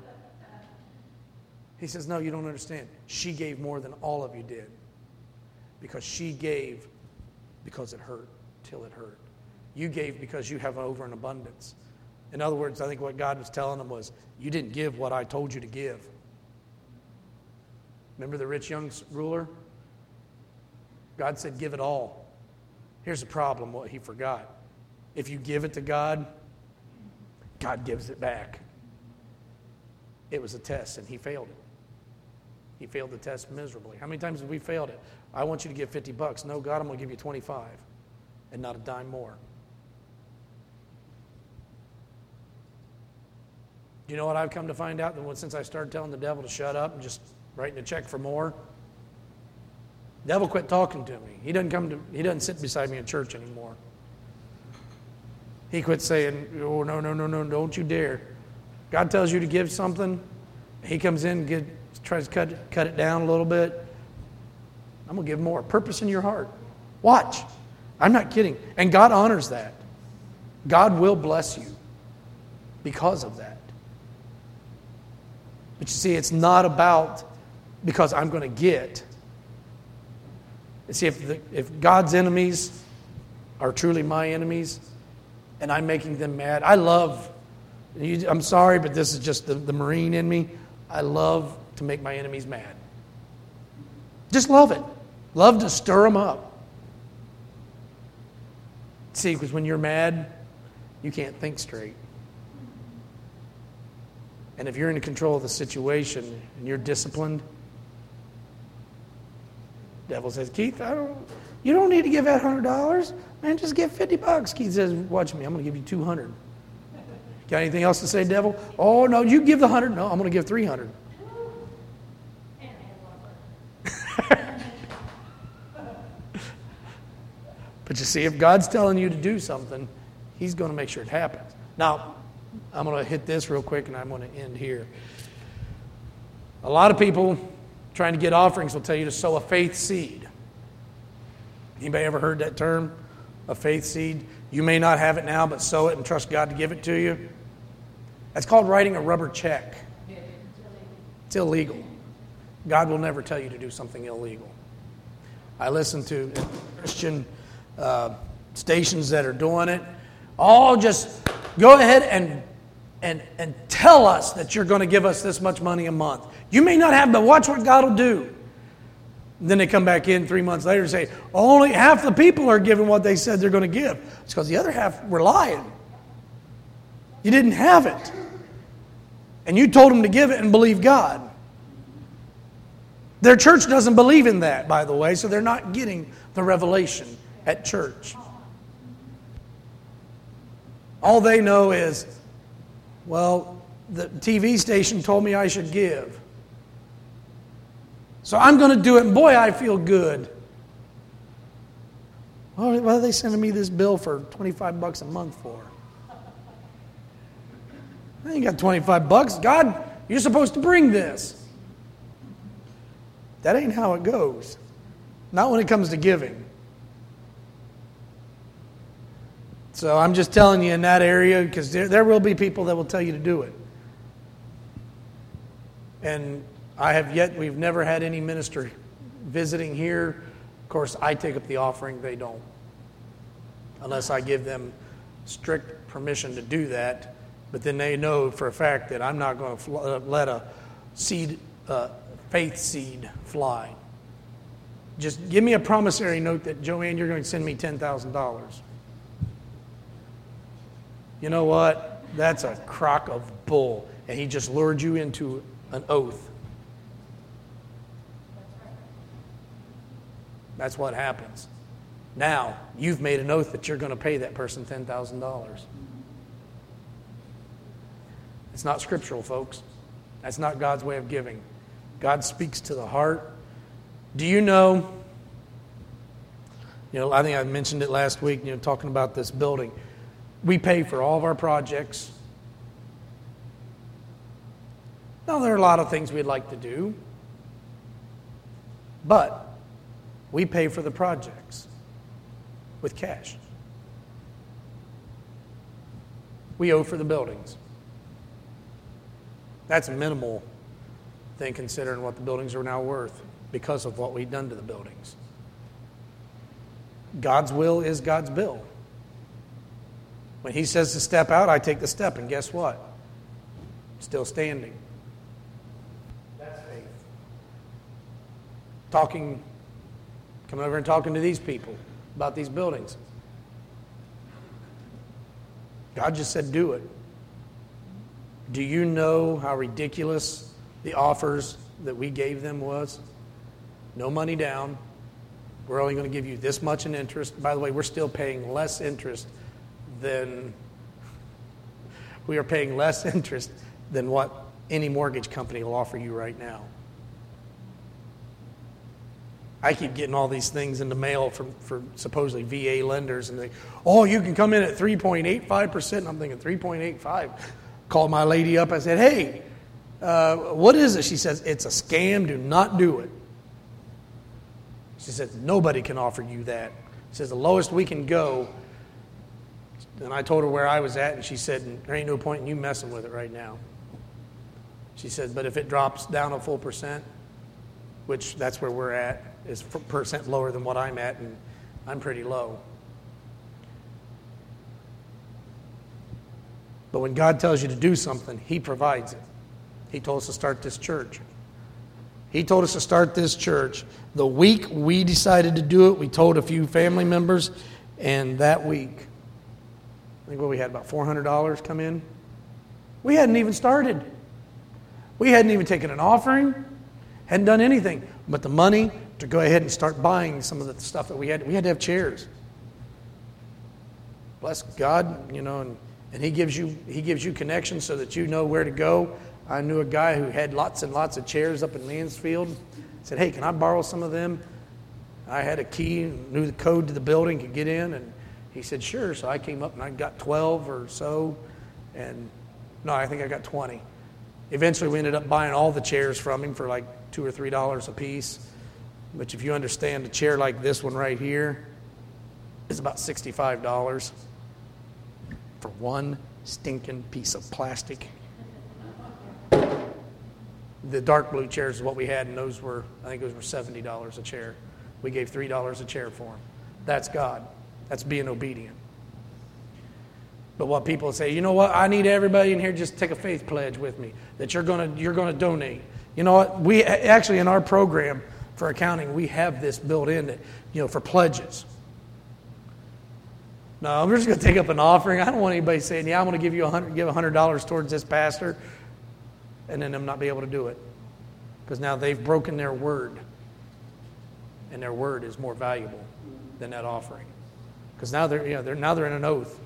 He says, no, you don't understand. She gave more than all of you did. because she gave because it hurt till it hurt. You gave because you have over an abundance. In other words, I think what God was telling them was, you didn't give what I told you to give. Remember the rich young ruler? God said, give it all. Here's the problem, what he forgot. If you give it to God, God gives it back. It was a test, and he failed it. He failed the test miserably. How many times have we failed it? I want you to give fifty bucks. No, God, I'm going to give you twenty-five and not a dime more. Do you know what I've come to find out? That since I started telling the devil to shut up and just writing a check for more, the devil quit talking to me. He doesn't come to. He doesn't sit beside me in church anymore. He quit saying, "Oh no, no, no, no! Don't you dare!" God tells you to give something. He comes in and get, tries to cut cut it down a little bit. I'm going to give more. Purpose in your heart. Watch. I'm not kidding. And God honors that. God will bless you because of that. But you see, it's not about because I'm going to get. You see, if, the, if God's enemies are truly my enemies and I'm making them mad, I love, you, I'm sorry, but this is just the, the Marine in me. I love to make my enemies mad. Just love it. Love to stir them up. See, because when you're mad, you can't think straight. And if you're in control of the situation and you're disciplined, the devil says, Keith, I don't, you don't need to give that one hundred dollars. Man, just give fifty bucks. Keith says, watch me, I'm going to give you two hundred. Got anything else to say, devil? Oh, no, you give the one hundred. No, I'm going to give three hundred. But you see, if God's telling you to do something, he's going to make sure it happens. Now, I'm going to hit this real quick, and I'm going to end here. A lot of people trying to get offerings will tell you to sow a faith seed. Anybody ever heard that term? A faith seed? You may not have it now, but sow it and trust God to give it to you. That's called writing a rubber check. It's illegal. God will never tell you to do something illegal. I listen to Christian uh, stations that are doing it. Oh, just go ahead and and and tell us that you're going to give us this much money a month. You may not have, but watch what God will do. And then they come back in three months later and say, only half the people are giving what they said they're going to give. It's because the other half were lying. You didn't have it. And you told them to give it and believe God. Their church doesn't believe in that, by the way, so they're not getting the revelation at church. All they know is, well, the T V station told me I should give. So I'm going to do it, and boy, I feel good. Well, what are they sending me this bill for twenty-five bucks a month for? I ain't got twenty-five bucks. God, you're supposed to bring this. That ain't how it goes. Not when it comes to giving. So I'm just telling you in that area, because there, there will be people that will tell you to do it. And I have yet, we've never had any minister visiting here. Of course, I take up the offering, they don't. Unless I give them strict permission to do that. But then they know for a fact that I'm not going to fl- uh, let a seed, uh, faith seed fly. Just give me a promissory note that, Joanne, you're going to send me ten thousand dollars. You know what? That's a crock of bull. And he just lured you into an oath. That's what happens. Now, you've made an oath that you're going to pay that person ten thousand dollars. It's not scriptural, folks. That's not God's way of giving. God speaks to the heart. Do you know, you know, I think I mentioned it last week, you know, talking about this building. We pay for all of our projects. Now, there are a lot of things we'd like to do, but we pay for the projects with cash. We owe for the buildings. That's a minimal thing considering what the buildings are now worth because of what we've done to the buildings. God's will is God's bill. When he says to step out, I take the step, and guess what? Still standing. That's faith. Talking, coming over and talking to these people about these buildings. God just said, do it. Do you know how ridiculous the offers that we gave them was? No money down. We're only going to give you this much in interest. By the way, we're still paying less interest than we are paying less interest than what any mortgage company will offer you right now. I keep getting all these things in the mail from, from supposedly V A lenders, and they, oh, you can come in at three point eight five percent. And I'm thinking three point eight five. Called my lady up. I said, hey, uh, what is it? She says, it's a scam. Do not do it. She said, nobody can offer you that. She says, the lowest we can go. And I told her where I was at, and she said, there ain't no point in you messing with it right now. She said, but if it drops down a full percent, which that's where we're at, is percent lower than what I'm at, and I'm pretty low. But when God tells you to do something, he provides it. He told us to start this church. He told us to start this church. The week we decided to do it, we told a few family members, and that week, I think what we had, about four hundred dollars come in. We hadn't even started. We hadn't even taken an offering, hadn't done anything. But the money to go ahead and start buying some of the stuff that we had, we had to have chairs. Bless God, you know, and, and he gives you he gives you connections so that you know where to go. I knew a guy who had lots and lots of chairs up in Mansfield. Said, hey, can I borrow some of them? I had a key, knew the code to the building, could get in, and he said, sure. So I came up and I got twelve or so, and no, I think I got twenty. Eventually, we ended up buying all the chairs from him for like two or three dollars a piece. But if you understand, a chair like this one right here is about sixty-five dollars for one stinking piece of plastic. The dark blue chairs is what we had, and those were, I think those were seventy dollars a chair. We gave three dollars a chair for them. That's God. That's being obedient. But what people say, you know what, I need everybody in here just take a faith pledge with me that you're going to you're going to donate. You know what, we actually in our program for accounting, we have this built in that, you know, for pledges. No, we're just going to take up an offering. I don't want anybody saying, yeah, I'm going to give you a hundred, give a hundred dollars towards this pastor, and then them not be able to do it because now they've broken their word, and their word is more valuable than that offering because now they're, you know, they're now they're in an oath.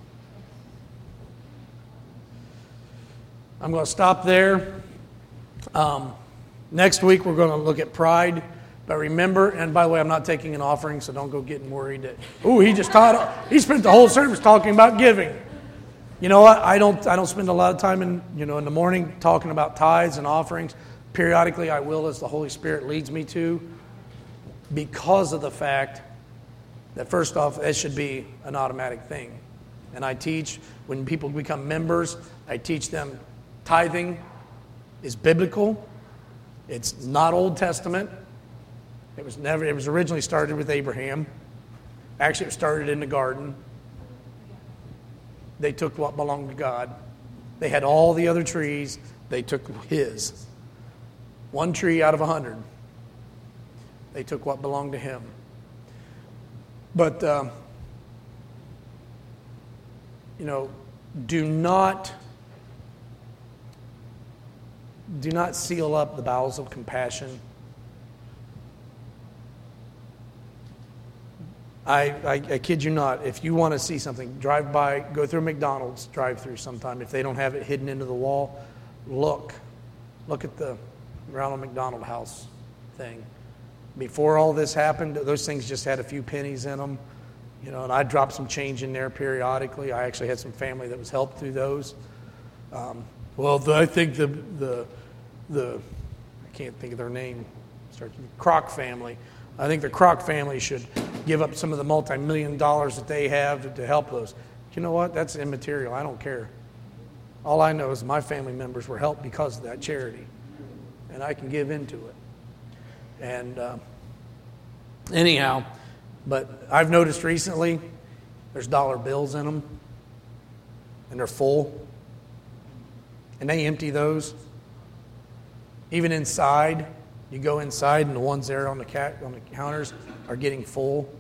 I'm going to stop there. Um, next week we're going to look at pride. But remember, and by the way, I'm not taking an offering, so don't go getting worried that, oh, he just taught, he spent the whole service talking about giving. You know what? I don't I don't spend a lot of time in, you know, in the morning talking about tithes and offerings. Periodically I will as the Holy Spirit leads me to, because of the fact that first off, it should be an automatic thing. And I teach, when people become members, I teach them tithing is biblical. It's not Old Testament. It was never. It was originally started with Abraham. Actually, it started in the garden. They took what belonged to God. They had all the other trees. They took his. One tree out of a hundred. They took what belonged to him. But, um, you know, do not... Do not seal up the bowels of compassion. I, I, I kid you not, if you want to see something, drive by, go through McDonald's drive-through sometime. If they don't have it hidden into the wall, look. Look at the Ronald McDonald House thing. Before all this happened, those things just had a few pennies in them. You know, and I dropped some change in there periodically. I actually had some family that was helped through those. Um, well, I think the the the I can't think of their name. Starts with the Kroc family. I think the Kroc family should give up some of the multi-million dollars that they have to, to help those. You know what? That's immaterial. I don't care. All I know is my family members were helped because of that charity, and I can give into it. And uh, anyhow, But I've noticed recently there's dollar bills in them, and they're full. And they empty those. Even inside, you go inside, and the ones there on the cat on the counters are getting full.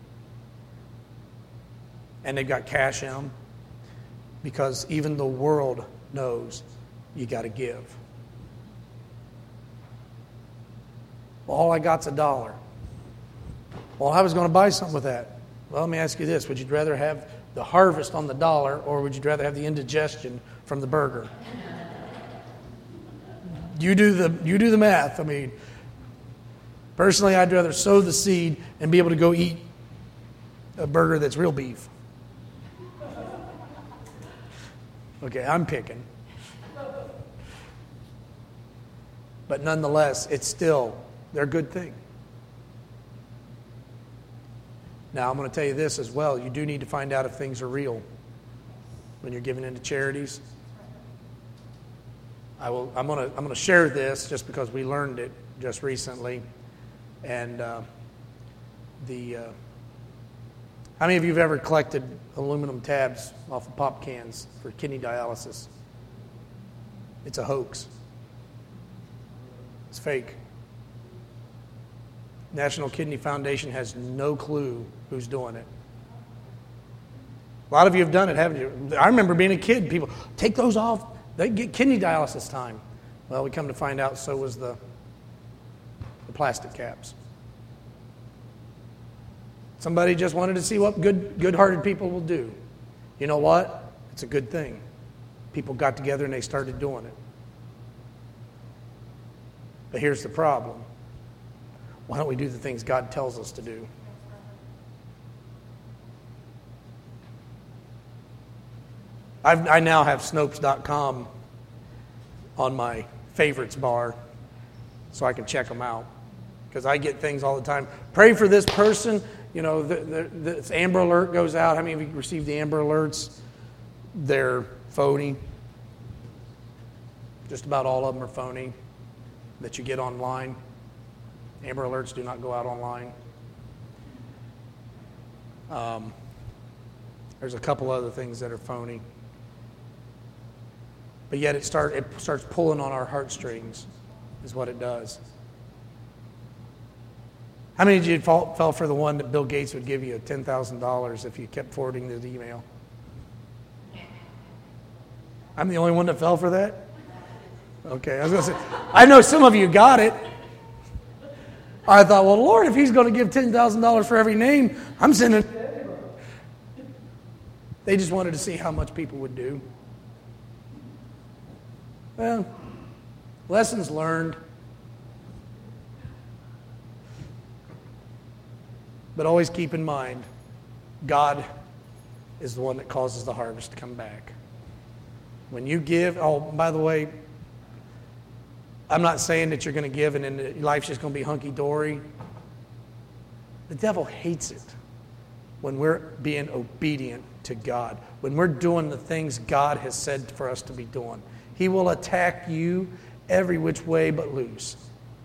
And they've got cash in them. Because even the world knows you got to give. Well, all I got's a dollar. Well, I was going to buy something with that. Well, let me ask you this. Would you rather have the harvest on the dollar, or would you rather have the indigestion from the burger? You do the you do the math. I mean, personally, I'd rather sow the seed and be able to go eat a burger that's real beef. Okay, I'm picking. But nonetheless, it's still, they're a good thing. Now, I'm going to tell you this as well. You do need to find out if things are real when you're giving into charities. I will. I'm going to. I'm going to share this just because we learned it just recently, and uh, the. Uh, how many of you have ever collected aluminum tabs off of pop cans for kidney dialysis? It's a hoax. It's fake. National Kidney Foundation has no clue who's doing it. A lot of you have done it, haven't you? I remember being a kid. People take those off. They get kidney dialysis time. Well, we come to find out so was the, the plastic caps. Somebody just wanted to see what good, good-hearted people will do. You know what? It's a good thing. People got together and they started doing it. But here's the problem. Why don't we do the things God tells us to do? I've, I now have Snopes dot com on my favorites bar so I can check them out. Because I get things all the time. Pray for this person. You know, the, the, the Amber Alert goes out. How many of you received the Amber Alerts? They're phony. Just about all of them are phony that you get online. Amber Alerts do not go out online. Um, there's a couple other things that are phony. But yet it, start, it starts pulling on our heartstrings, is what it does. How many of you fall, fell for the one that Bill Gates would give you ten thousand dollars if you kept forwarding the email? I'm the only one that fell for that? Okay, I was going to say, I know some of you got it. I thought, well, Lord, if he's going to give ten thousand dollars for every name, I'm sending. They just wanted to see how much people would do. Well, lessons learned. But always keep in mind, God is the one that causes the harvest to come back. When you give, oh, by the way, I'm not saying that you're going to give and then life's just going to be hunky-dory. The devil hates it when we're being obedient to God, when we're doing the things God has said for us to be doing. He will attack you every which way but loose.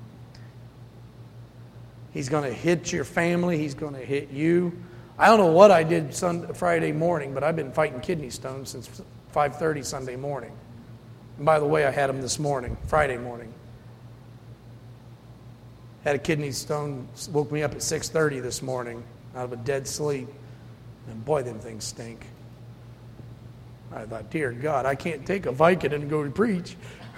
He's going to hit your family. He's going to hit you. I don't know what I did Sunday, Friday morning, but I've been fighting kidney stones since five thirty Sunday morning. And by the way, I had them this morning, Friday morning. Had a kidney stone, woke me up at six thirty this morning out of a dead sleep. And boy, them things stink. I thought, dear God, I can't take a Vicodin and go to preach.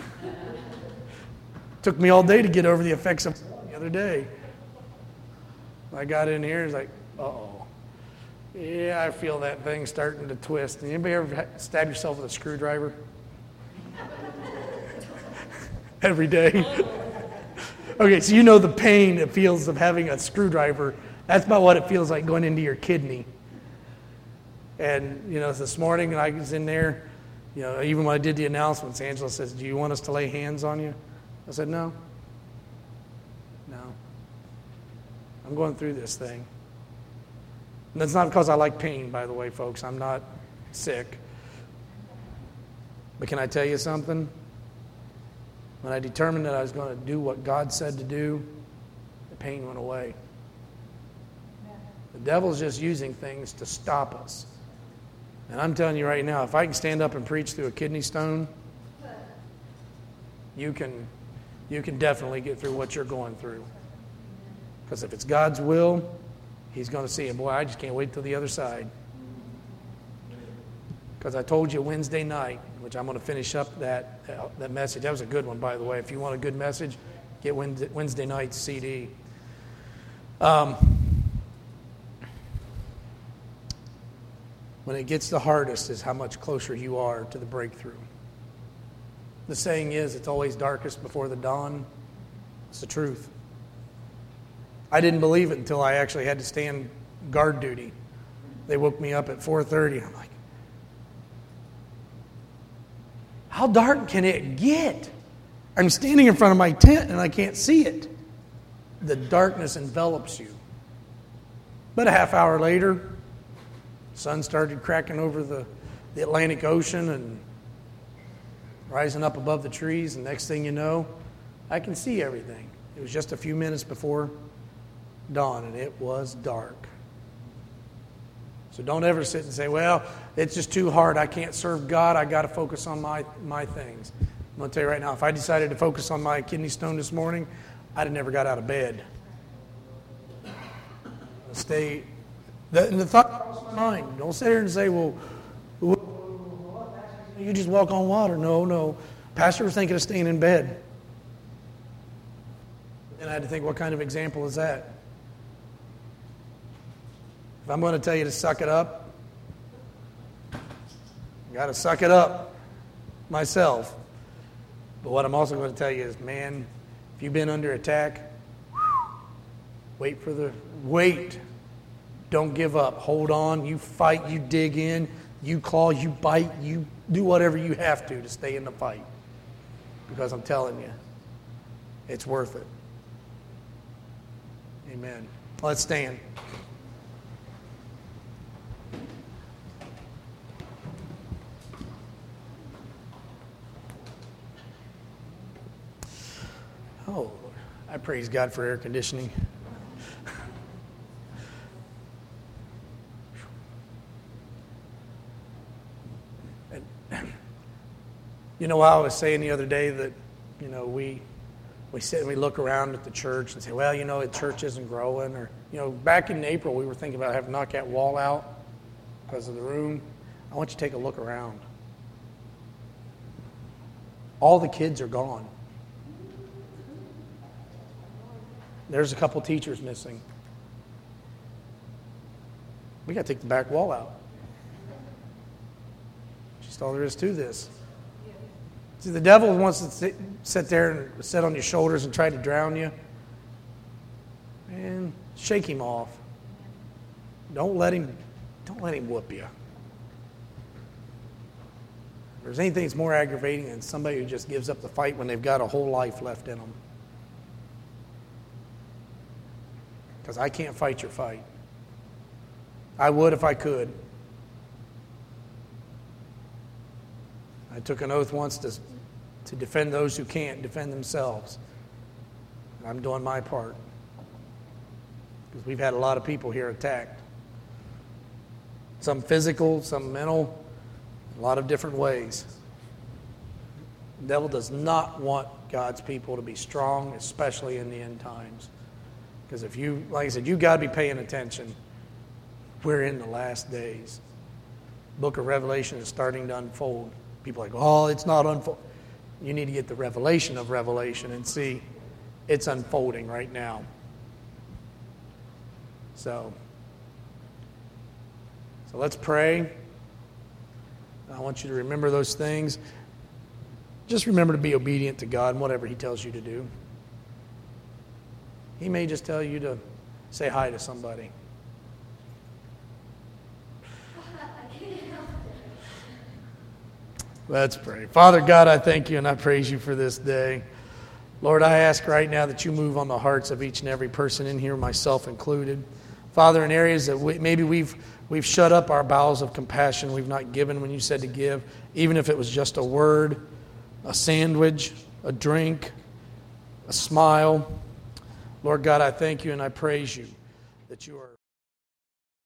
Took me all day to get over the effects of the other day. I got in here, it's like, uh-oh. Yeah, I feel that thing starting to twist. Anybody ever stab yourself with a screwdriver? Every day. Okay, so you know the pain it feels of having a screwdriver. That's about what it feels like going into your kidney. And, you know, this morning when I was in there, you know, even when I did the announcements, Angela says, do you want us to lay hands on you? I said, no. No. I'm going through this thing. And that's not because I like pain, by the way, folks. I'm not sick. But can I tell you something? When I determined that I was going to do what God said to do, the pain went away. The devil's just using things to stop us. And I'm telling you right now, if I can stand up and preach through a kidney stone, you can, you can definitely get through what you're going through. Because if it's God's will, He's going to see it. Boy, I just can't wait till the other side. Because I told you Wednesday night, which I'm going to finish up that, uh, that message. That was a good one, by the way. If you want a good message, get Wednesday, Wednesday night's C D. Um, when it gets the hardest is how much closer you are to the breakthrough. The saying is, it's always darkest before the dawn. It's the truth. I didn't believe it until I actually had to stand guard duty. They woke me up at four thirty. I'm like, how dark can it get? I'm standing in front of my tent and I can't see it. The darkness envelops you. But a half hour later, the sun started cracking over the, the Atlantic Ocean and rising up above the trees. And next thing you know, I can see everything. It was just a few minutes before dawn and it was dark. So don't ever sit and say, well, it's just too hard. I can't serve God. I got to focus on my, my things. I'm going to tell you right now, if I decided to focus on my kidney stone this morning, I'd have never got out of bed. Stay. The, and the thought crossed my mind. Don't sit here and say, well, you just walk on water. No, no. Pastor was thinking of staying in bed. And I had to think, what kind of example is that? If I'm going to tell you to suck it up, I got to suck it up myself. But what I'm also going to tell you is, man, if you've been under attack, wait for the, wait. Don't give up. Hold on. You fight. You dig in. You claw. You bite. You do whatever you have to to stay in the fight. Because I'm telling you, it's worth it. Amen. Let's stand. Oh, I praise God for air conditioning. And, you know, I was saying the other day that, you know, we we sit and we look around at the church and say, well, you know, the church isn't growing. Or, you know, back in April, we were thinking about having to knock that wall out because of the room. I want you to take a look around. All the kids are gone. There's a couple teachers missing. We got to take the back wall out. Just all there is to this. See, the devil wants to sit, sit there and sit on your shoulders and try to drown you. And shake him off. Don't let him, don't let him whoop you. If there's anything that's more aggravating than somebody who just gives up the fight when they've got a whole life left in them. Because I can't fight your fight. I would if I could. I took an oath once to, to defend those who can't defend themselves. And I'm doing my part. Because we've had a lot of people here attacked. Some physical, some mental, a lot of different ways. The devil does not want God's people to be strong, especially in the end times. Because if you, like I said, you've got to be paying attention. We're in the last days. The book of Revelation is starting to unfold. People are like, oh, it's not unfolding. You need to get the revelation of Revelation and see it's unfolding right now. So, so let's pray. I want you to remember those things. Just remember to be obedient to God in whatever He tells you to do. He may just tell you to say hi to somebody. Let's pray. Father God, I thank you and I praise you for this day. Lord, I ask right now that you move on the hearts of each and every person in here, myself included. Father, in areas that we, maybe we've we've shut up our bowels of compassion, we've not given when you said to give, even if it was just a word, a sandwich, a drink, a smile. Lord God, I thank you and I praise you that you are